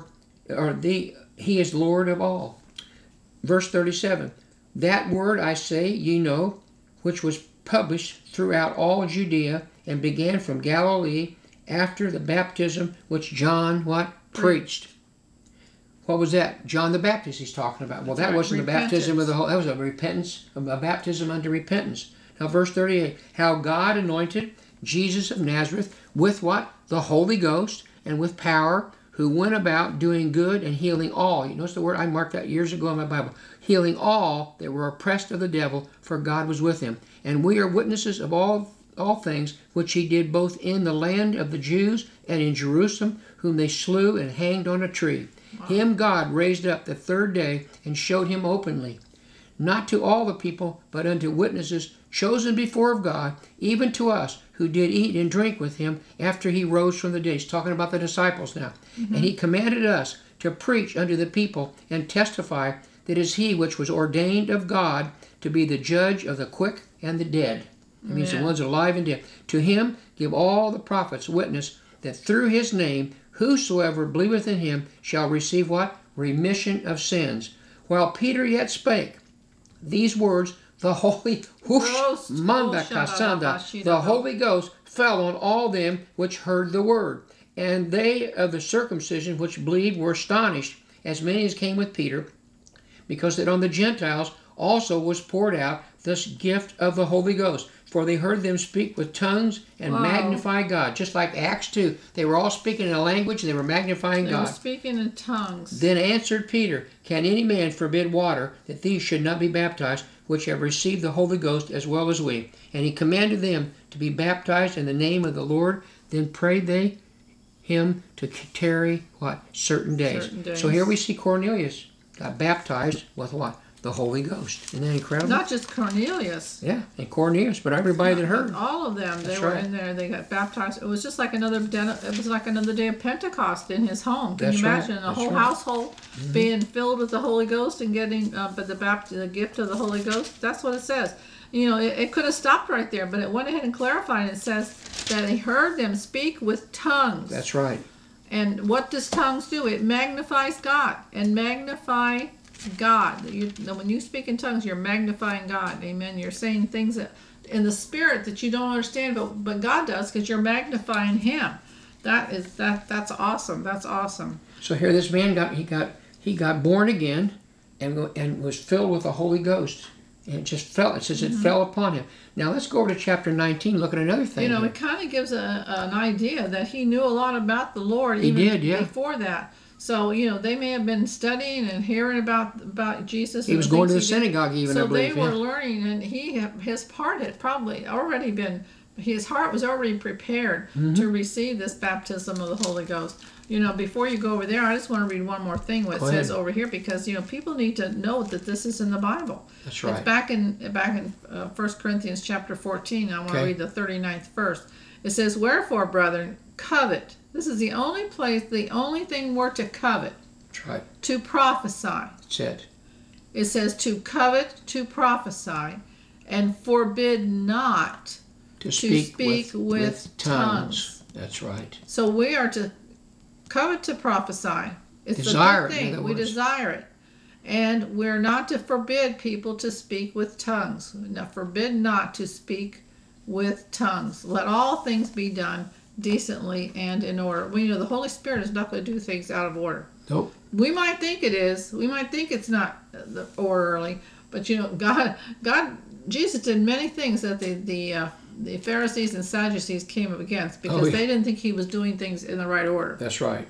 he is Lord of all. Verse 37. That word I say, ye know, which was published throughout all Judea, and began from Galilee after the baptism which John, what? Preached. What was that? John the Baptist he's talking about. Well, that wasn't the baptism of the whole, that was a repentance, a baptism unto repentance. Now, verse 38, how God anointed Jesus of Nazareth with what? The Holy Ghost and with power, who went about doing good and healing all. You notice the word? I marked that years ago in my Bible. Healing all that were oppressed of the devil, for God was with him. And we are witnesses of all things which he did both in the land of the Jews and in Jerusalem, whom they slew and hanged on a tree. Wow. Him God raised up the third day and showed him openly, not to all the people, but unto witnesses chosen before of God, even to us, who did eat and drink with him after he rose from the dead. He's talking about the disciples now. And he commanded us to preach unto the people and testify that it is he which was ordained of God to be the judge of the quick and the dead. That means the ones alive and dead. To him give all the prophets witness that through his name whosoever believeth in him shall receive what? Remission of sins. While Peter yet spake these words, the Holy Ghost fell on all them which heard the word. And they of the circumcision which believed were astonished, as many as came with Peter, because that on the Gentiles also was poured out this gift of the Holy Ghost. For they heard them speak with tongues and magnify God. Just like Acts 2. They were all speaking in a language and they were magnifying God. They were speaking in tongues. Then answered Peter, Can any man forbid water, that these should not be baptized, which have received the Holy Ghost as well as we? And he commanded them to be baptized in the name of the Lord. Then prayed they him to tarry, what? Certain days. So here we see Cornelius got baptized with what? The Holy Ghost. Isn't that incredible? Not just Cornelius. Yeah, and Cornelius, but everybody that heard. All of them. That's they were right. in there. They got baptized. It was just like another day of Pentecost in his home. Can That's you right. imagine a That's whole right. household being filled with the Holy Ghost and getting the gift of the Holy Ghost? That's what it says. You know, it could have stopped right there, but it went ahead and clarified. It says that he heard them speak with tongues. That's right. And what does tongues do? It magnifies God. And magnify God. When you speak in tongues, you're magnifying God. Amen. You're saying things that in the spirit that you don't understand, but God does, because you're magnifying Him. That's awesome. That's awesome. So here, this man got born again, and was filled with the Holy Ghost. And it just fell. It says it fell upon him. Now let's go over to chapter 19. Look at another thing. It kind of gives an idea that he knew a lot about the Lord. He did, yeah. Before that. So they may have been studying and hearing about Jesus. He was going to the synagogue even. So I believe. They were learning, and his part had probably already been. His heart was already prepared to receive this baptism of the Holy Ghost. Before you go over there, I just want to read one more thing what it says over here, because people need to know that this is in the Bible. That's right. It's back in 1 Corinthians chapter 14. I want to read the 39th verse. It says, "Wherefore, brethren, covet." This is the only thing we're to covet. That's right. To prophesy. That's it. It says to covet, to prophesy, and forbid not to speak with tongues. That's right. So we are to covet to prophesy. It's desire a good thing. We desire it. And we're not to forbid people to speak with tongues. Now, forbid not to speak with tongues. Let all things be done decently and in order. The Holy Spirit is not going to do things out of order. Nope. We might think it is. We might think it's not orderly. But God, Jesus did many things that the Pharisees and Sadducees came up against, because they didn't think he was doing things in the right order. That's right.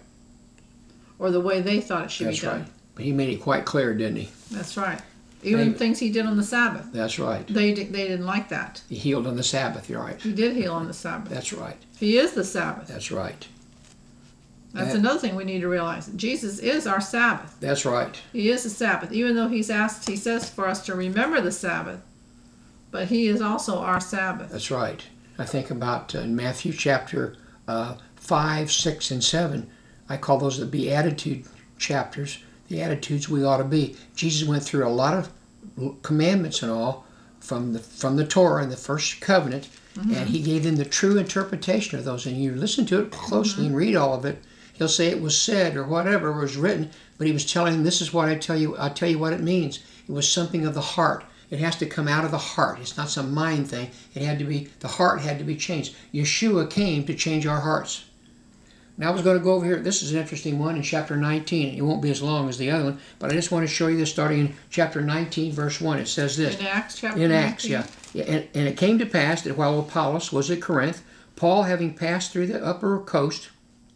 Or the way they thought it should be done. That's right. But he made it quite clear, didn't he? That's right. Even things he did on the Sabbath. That's right. They didn't like that. He healed on the Sabbath, you're right. He did heal on the Sabbath. That's right. He is the Sabbath. That's right. That's another thing we need to realize. Jesus is our Sabbath. That's right. He is the Sabbath. Even though he says for us to remember the Sabbath, but he is also our Sabbath. That's right. I think about in Matthew chapter 5, 6, and 7, I call those the Beatitude chapters, the attitudes we ought to be. Jesus went through a lot of commandments and all from the Torah and the first covenant, and he gave them the true interpretation of those. And you listen to it closely and read all of it. He'll say it was said or whatever was written, but he was telling them, this is what I tell you. I'll tell you what it means. It was something of the heart. It has to come out of the heart. It's not some mind thing. The heart had to be changed. Yeshua came to change our hearts. Now I was going to go over here. This is an interesting one in chapter 19. It won't be as long as the other one, but I just want to show you this starting in chapter 19, verse 1. It says this. In Acts chapter 19? In Acts, yeah. And it came to pass that while Apollos was at Corinth, Paul, having passed through the upper coast,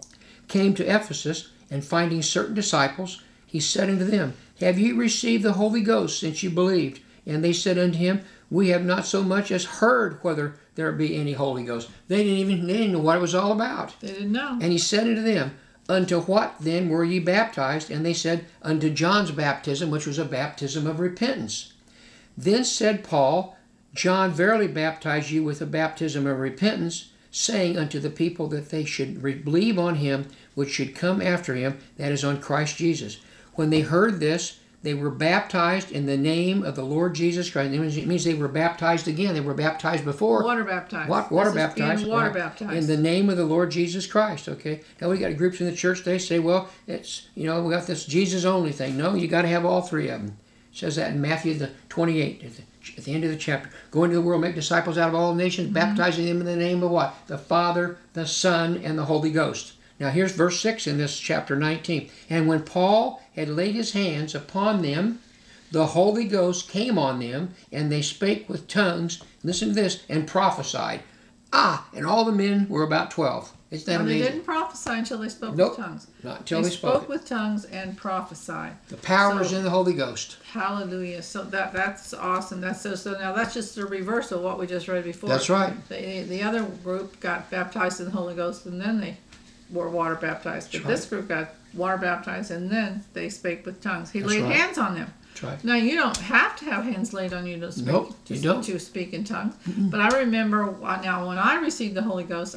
came to Ephesus, and finding certain disciples, he said unto them, Have ye received the Holy Ghost since you believed? And they said unto him, We have not so much as heard whether there be any Holy Ghost. They didn't know what it was all about. They didn't know. And he said unto them, Unto what then were ye baptized? And they said, Unto John's baptism, which was a baptism of repentance. Then said Paul, John verily baptized you with a baptism of repentance, saying unto the people that they should believe on him which should come after him, that is, on Christ Jesus. When they heard this, they were baptized in the name of the Lord Jesus Christ. It means they were baptized again. They were baptized before. Water baptized. Water baptized. Water baptized. In the name of the Lord Jesus Christ. Okay. Now we got groups in the church. They say, well, it's we got this Jesus only thing. No, you got to have all three of them. It says that in Matthew the 28 at the end of the chapter. Go into the world, make disciples out of all nations, baptizing them in the name of what? The Father, the Son, and the Holy Ghost. Now here's verse 6 in this chapter 19. And when Paul had laid his hands upon them, the Holy Ghost came on them, and they spake with tongues, listen to this, and prophesied. And all the men were about 12. Isn't that amazing? They didn't prophesy until they spoke with tongues. Not until they spoke with tongues and prophesied. The power is in the Holy Ghost. Hallelujah. So that's awesome. So now that's just the reverse of what we just read before. That's right. The other group got baptized in the Holy Ghost, and then they were water baptized. But this group got water baptized, and then they spake with tongues. He laid hands on them. That's right. Now you don't have to have hands laid on you to speak. Nope, you don't. To speak in tongues. But I remember now when I received the Holy Ghost,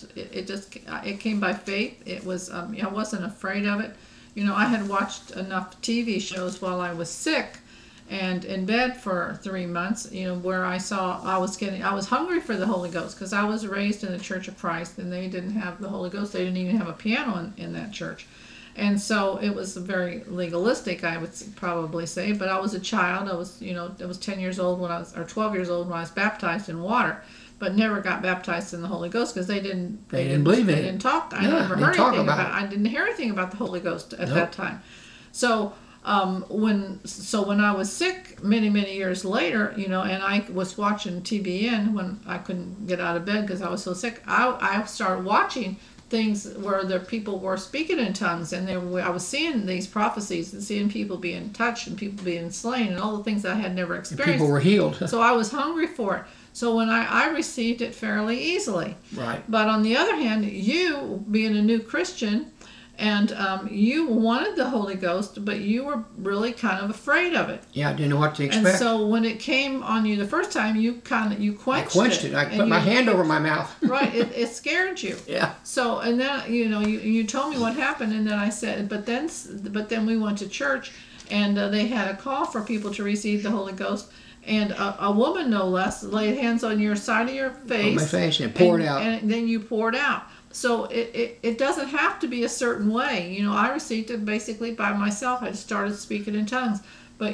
it came by faith. It was I wasn't afraid of it. I had watched enough TV shows while I was sick, and in bed for 3 months, where I was hungry for the Holy Ghost, because I was raised in the Church of Christ, and they didn't have the Holy Ghost. They didn't even have a piano in that church. And so it was very legalistic, I would probably say. But I was a child. I was 10 years old or 12 years old when I was baptized in water, but never got baptized in the Holy Ghost, because they didn't believe in it. They didn't talk. I Yeah, never they heard talk anything about about it. I didn't hear anything about the Holy Ghost at that time. So when I was sick many years later, and I was watching TBN when I couldn't get out of bed because I was so sick, I started watching things where the people were speaking in tongues, and I was seeing these prophecies and seeing people being touched and people being slain and all the things that I had never experienced. People were healed. So I was hungry for it. So when I received it fairly easily. Right. But on the other hand, you being a new Christian, and you wanted the Holy Ghost, but you were really kind of afraid of it. Yeah, I didn't know what to expect. And so when it came on you the first time, you quenched it. I put my hand over my mouth. Right, it scared you. Yeah. So, and then you told me what happened, and then I said, but then we went to church, and they had a call for people to receive the Holy Ghost. And a woman, no less, laid hands on your side of your face. On my face and poured out. And then you poured out. So it doesn't have to be a certain way. I received it basically by myself. I just started speaking in tongues. But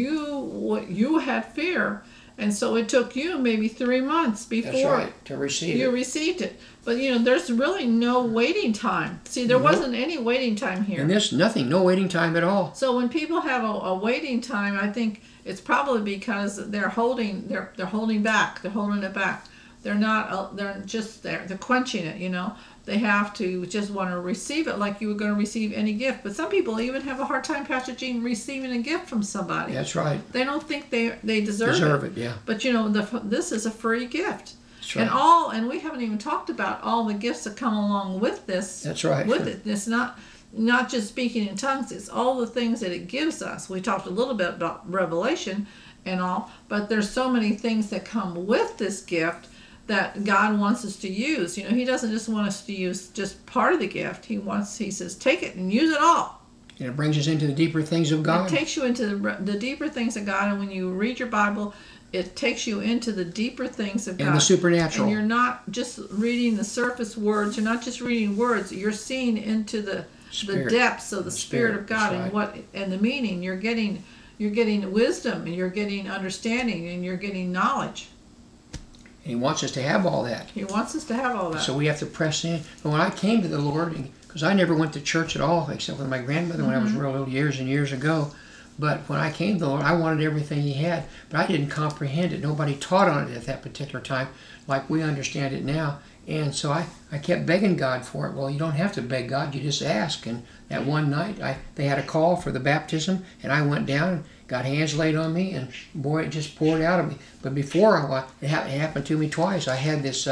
you had fear. And so it took you maybe 3 months before to receive you received it. But there's really no waiting time. See, there wasn't any waiting time here. And there's no waiting time at all. So when people have a waiting time, I think it's probably because they're holding back. They're holding it back. They're not. They're just there. They're quenching it. They have to just want to receive it like you were going to receive any gift. But some people even have a hard time, Pastor Gene, receiving a gift from somebody. That's right. They don't think they deserve it. Yeah. But this is a free gift. That's right. And we haven't even talked about all the gifts that come along with this. That's right. With it, it's not just speaking in tongues. It's all the things that it gives us. We talked a little bit about Revelation and all, but there's so many things that come with this gift that God wants us to use. He doesn't just want us to use just part of the gift. He says, take it and use it all. And it brings us into the deeper things of God. It takes you into the deeper things of God, and when you read your Bible, it takes you into the deeper things of God. And the supernatural. And you're not just reading the surface words. You're not just reading words. You're seeing into the depths of the Spirit of God, and the meaning. You're getting wisdom, and you're getting understanding, and you're getting knowledge. And He wants us to have all that. He wants us to have all that. So we have to press in. But when I came to the Lord, because I never went to church at all, except with my grandmother when I was real little, years and years ago. But when I came to the Lord, I wanted everything He had, but I didn't comprehend it. Nobody taught on it at that particular time like we understand it now. And so I kept begging God for it. Well, you don't have to beg God, you just ask. And that one night, they had a call for the baptism, and I went down and got hands laid on me, and boy, it just poured out of me. But before, it happened to me twice. I had this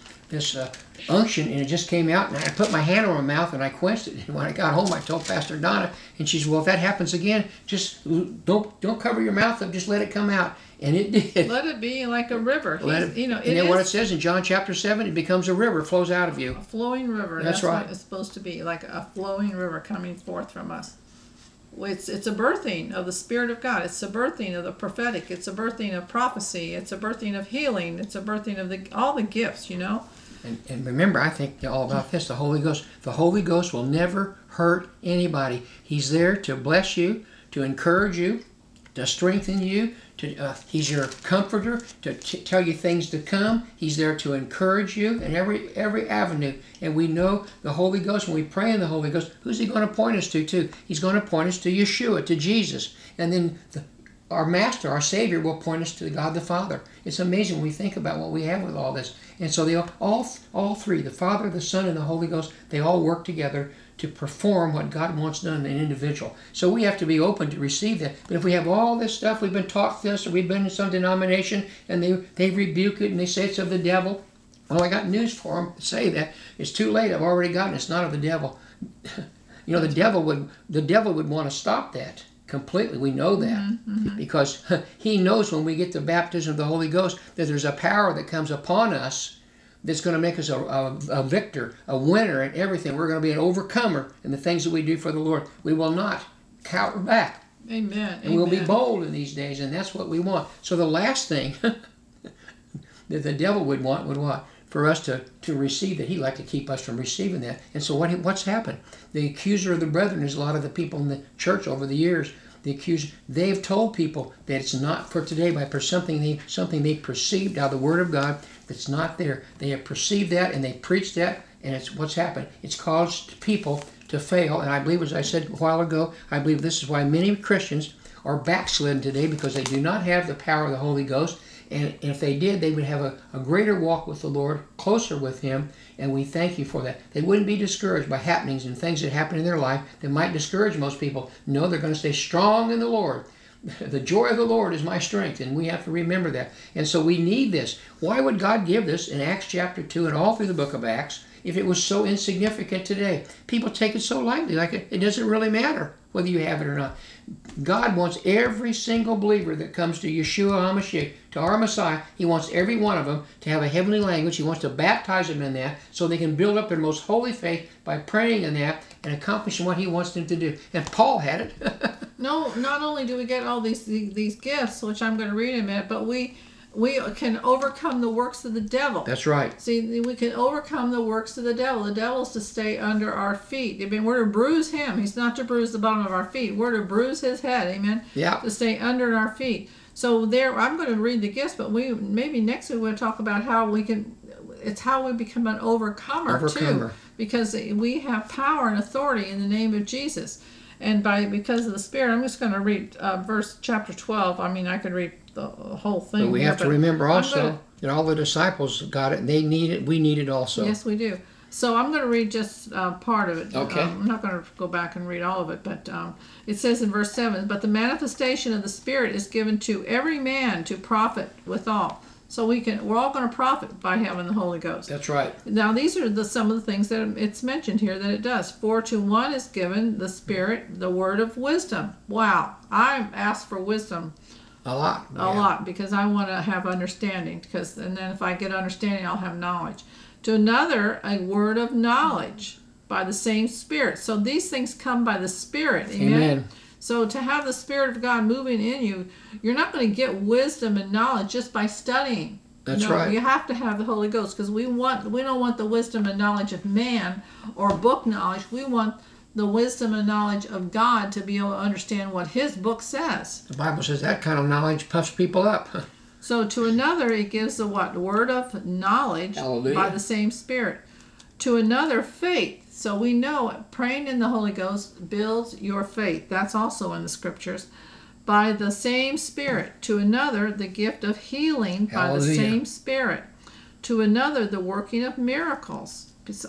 unction, and it just came out, and I put my hand on my mouth and I quenched it. And when I got home, I told Pastor Donna, and she said, well, if that happens again, just don't cover your mouth up, just let it come out. And it did. Let it be like a river. And then what it says in John chapter 7, it becomes a river, flows out of you. A flowing river. That's right. What it's supposed to be, like a flowing river coming forth from us. It's a birthing of the Spirit of God. It's a birthing of the prophetic. It's a birthing of prophecy. It's a birthing of healing. It's a birthing of all the gifts, And remember, I think all about this, the Holy Ghost. The Holy Ghost will never hurt anybody. He's there to bless you, to encourage you, to strengthen you. He's your comforter, to tell you things to come. He's there to encourage you in every avenue. And we know the Holy Ghost, when we pray in the Holy Ghost, who's He going to point us to? He's going to point us to Yeshua, to Jesus. And then our Master, our Savior, will point us to God the Father. It's amazing when we think about what we have with all this. And so they all three, the Father, the Son, and the Holy Ghost, they all work together to perform what God wants done in an individual. So we have to be open to receive that. But if we have all this stuff, we've been taught this, or we've been in some denomination, and they rebuke it, and they say it's of the devil, well, I got news for them. Say that. It's too late. I've already gotten it. It's not of the devil. The devil would want to stop that completely. We know that because he knows when we get the baptism of the Holy Ghost that there's a power that comes upon us that's going to make us a victor, a winner in everything. We're going to be an overcomer in the things that we do for the Lord. We will not cower back. Amen. And we'll be bold in these days, and that's what we want. So the last thing that the devil would want would what? For us to receive that. He'd like to keep us from receiving that. And so what's happened? The accuser of the brethren is a lot of the people in the church over the years. The accuser, they've told people that it's not for today by something they perceived out of the Word of God that's not there. They have perceived that and they preached that, and it's what's happened. It's caused people to fail, and I believe, as I said a while ago, I believe this is why many Christians are backslidden today, because they do not have the power of the Holy Ghost. And if they did, they would have a greater walk with the Lord, closer with Him, and we thank you for that. They wouldn't be discouraged by happenings and things that happen in their life that might discourage most people. No, they're going to stay strong in the Lord. The joy of the Lord is my strength, and we have to remember that. And so we need this. Why would God give this in Acts chapter 2 and all through the book of Acts if it was so insignificant today? People take it so lightly, like it doesn't really matter whether you have it or not. God wants every single believer that comes to Yeshua HaMashiach, to our Messiah, He wants every one of them to have a heavenly language. He wants to baptize them in that so they can build up their most holy faith by praying in that and accomplishing what He wants them to do. And Paul had it. No, not only do we get all these gifts, which I'm going to read in a minute, but we can overcome the works of the devil. That's right. See, we can overcome the works of the devil. The devil's to stay under our feet. I mean, we're to bruise him. He's not to bruise the bottom of our feet. We're to bruise his head. Amen. Yeah. To stay under our feet. So there, I'm going to read the gifts, but maybe next week we'll talk about how we can. It's how we become an overcomer too, because we have power and authority in the name of Jesus, and because of the Spirit. I'm just going to read chapter 12. I mean, I could read the whole thing. But we have to remember also that all the disciples got it, and they need it. We need it also. Yes, we do. So I'm going to read just part of it. Okay. I'm not going to go back and read all of it, but it says in verse 7, "But the manifestation of the Spirit is given to every man to profit withal." So we're all going to profit by having the Holy Ghost. That's right. Now these are some of the things that it's mentioned here that it does. For to one is given the Spirit, the word of wisdom. Wow, I asked for wisdom. A lot. A lot, because I want to have understanding. And then if I get understanding, I'll have knowledge. To another, a word of knowledge by the same Spirit. So these things come by the Spirit. Amen. So to have the Spirit of God moving in you, you're not going to get wisdom and knowledge just by studying. That's right. You have to have the Holy Ghost, because we don't want the wisdom and knowledge of man or book knowledge. We want the wisdom and knowledge of God to be able to understand what His book says. The Bible says that kind of knowledge puffs people up. So to another, it gives the what? Word of knowledge. Hallelujah. By the same Spirit. To another, faith. So we know praying in the Holy Ghost builds your faith. That's also in the Scriptures. By the same Spirit. To another, the gift of healing. Hallelujah. By the same Spirit. To another, the working of miracles.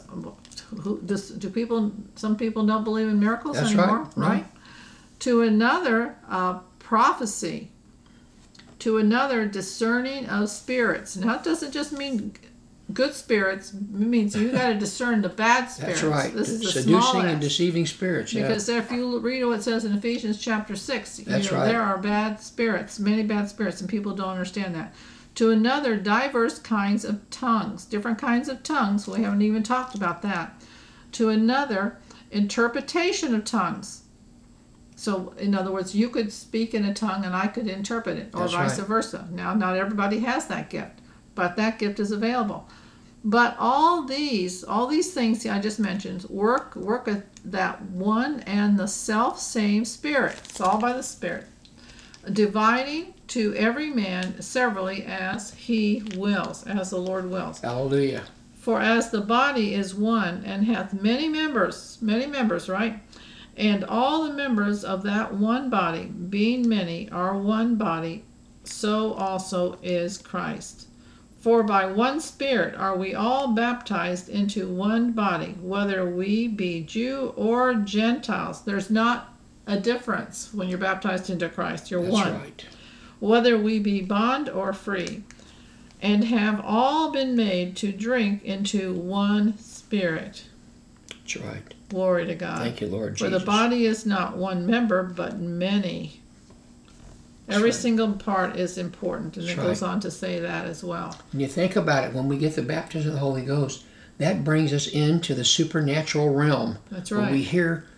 Some people don't believe in miracles anymore, right? No. To another, prophecy. To another, discerning of spirits. Now, it doesn't just mean good spirits. It means you got to discern the bad spirits. That's right. This is the seducing and deceiving spirits. Because if you read what it says in Ephesians chapter 6, there are bad spirits, many bad spirits, and people don't understand that. To another, diverse kinds of tongues. Different kinds of tongues. We haven't even talked about that. To another, interpretation of tongues. So, in other words, you could speak in a tongue and I could interpret it, or vice versa. Now, not everybody has that gift, but that gift is available. But all these things I just mentioned work with that one and the self same Spirit. It's all by the Spirit. Dividing to every man severally as He wills, as the Lord wills. Hallelujah. For as the body is one and hath many members, right? And all the members of that one body, being many, are one body, so also is Christ. For by one Spirit are we all baptized into one body, whether we be Jew or Gentiles. There's not a difference when you're baptized into Christ. You're one. That's right. Whether we be bond or free, and have all been made to drink into one Spirit. That's right. Glory to God. Thank you, Lord Jesus. For the body is not one member, but many. Every single part is important, and it goes on to say that as well. When you think about it, when we get the baptism of the Holy Ghost, that brings us into the supernatural realm. That's right. Where we hear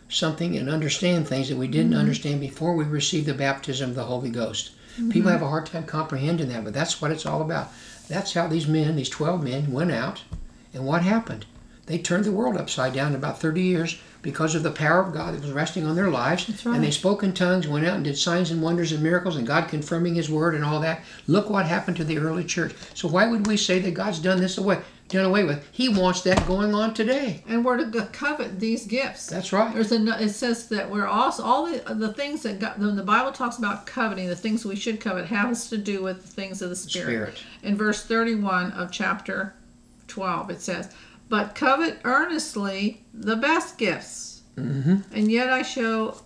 something and understand things that we didn't understand before we received the baptism of the Holy Ghost. People have a hard time comprehending that, but that's what it's all about. That's how these 12 men, went out, and what happened? They turned the world upside down in about 30 years because of the power of God that was resting on their lives. That's right. And they spoke in tongues, went out and did signs and wonders and miracles, and God confirming His word and all that. Look what happened to the early church. So why would we say that God's done away with? He wants that going on today. And we're to covet these gifts. That's right. It says that we're also all the things that God, when the Bible talks about coveting, the things we should covet has to do with the things of the Spirit. In verse 31 of chapter 12, it says, "But covet earnestly the best gifts, and yet I show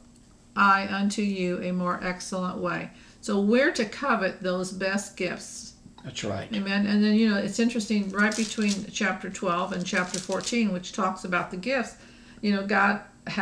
unto you a more excellent way." So we're to covet those best gifts. That's right. Amen. And then, it's interesting, right between chapter 12 and chapter 14, which talks about the gifts, God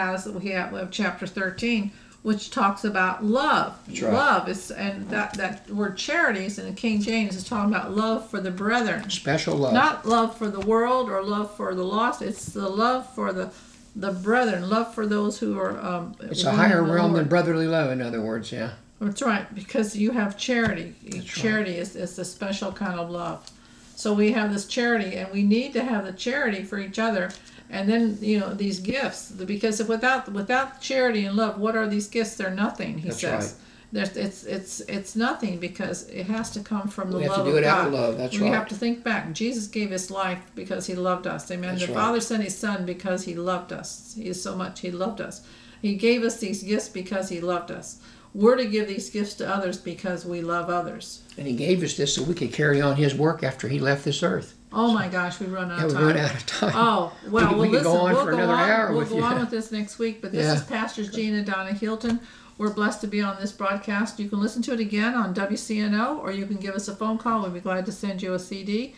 we have chapter 13, which talks about love. That's right. Love is, and that word charities in the King James is talking about love for the brethren. Special love. Not love for the world or love for the lost. It's the love for the brethren, love for those who are. It's a higher realm than brotherly love, in other words, yeah. That's right, because you have charity. Charity is a special kind of love. So we have this charity, and we need to have the charity for each other. And then, these gifts, because without charity and love, what are these gifts? They're nothing, he says. Right. It's nothing, because it has to come from the love of God. We have to do it out of love, that's right. We have to think back. Jesus gave His life because He loved us, amen. The Father sent His Son because He loved us. He loved us. He gave us these gifts because He loved us. We're to give these gifts to others because we love others. And He gave us this so we could carry on His work after He left this earth. Oh my gosh, we run out of time. We run out of time. Oh, well, we could go on for another hour with you. We'll go on with this next week, but this is Pastors Gene and Donna Hilton. We're blessed to be on this broadcast. You can listen to it again on WCNO, or you can give us a phone call. We'd be glad to send you a CD.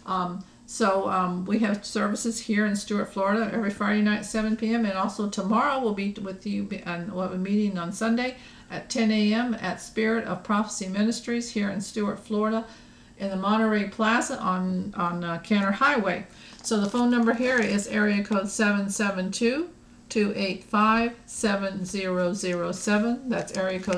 We have services here in Stuart, Florida, every Friday night at 7 p.m. And also tomorrow we'll be with you, and we'll have a meeting on Sunday at 10 a.m. at Spirit of Prophecy Ministries here in Stuart, Florida, in the Monterey Plaza on Canner Highway. So the phone number here is area code 772-285-7007. That's area code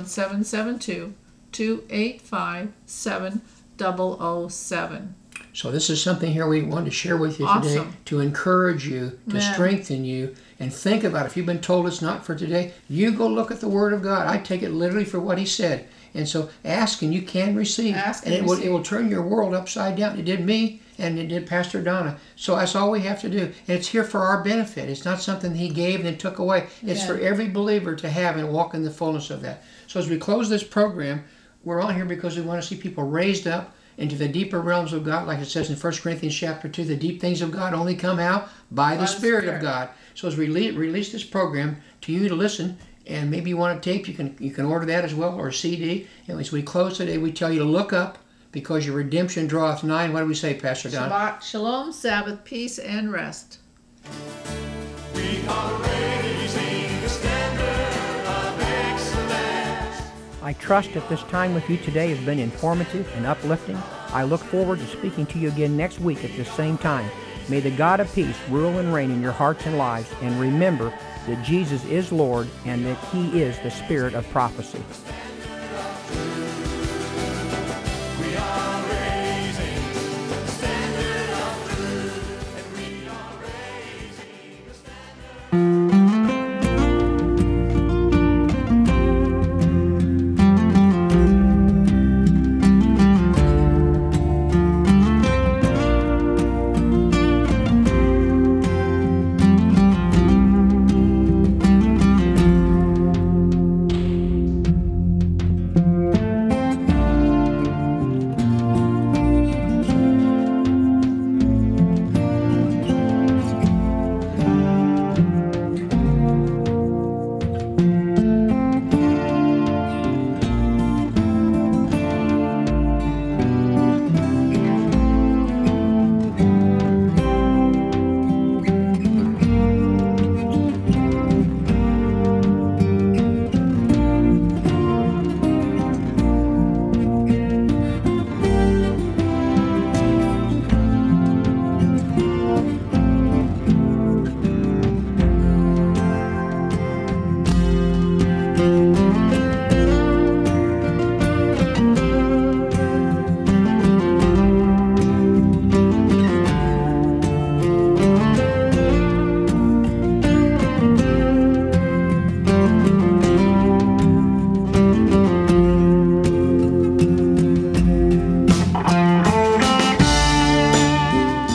772-285-7007. So this is something here we want to share with you today to encourage you, to strengthen you, and think about it. If you've been told it's not for today, you go look at the Word of God. I take it literally for what He said. And so ask and you can receive. And it will turn your world upside down. It did me and it did Pastor Donna. So that's all we have to do. And it's here for our benefit. It's not something He gave and then took away. It's for every believer to have and walk in the fullness of that. So as we close this program, we're on here because we want to see people raised up into the deeper realms of God, like it says in 1 Corinthians chapter 2, the deep things of God only come out by the Spirit of God. So as we release this program to you to listen, and maybe you want a tape, you can order that as well, or a CD. And as we close today, we tell you to look up, because your redemption draweth nigh. What do we say, Pastor Don? Shabbat, shalom, Sabbath, peace, and rest. We are raising the standard of excellence. I trust that this time with you today has been informative and uplifting. I look forward to speaking to you again next week at this same time. May the God of peace rule and reign in your hearts and lives, and remember that Jesus is Lord and that He is the Spirit of prophecy.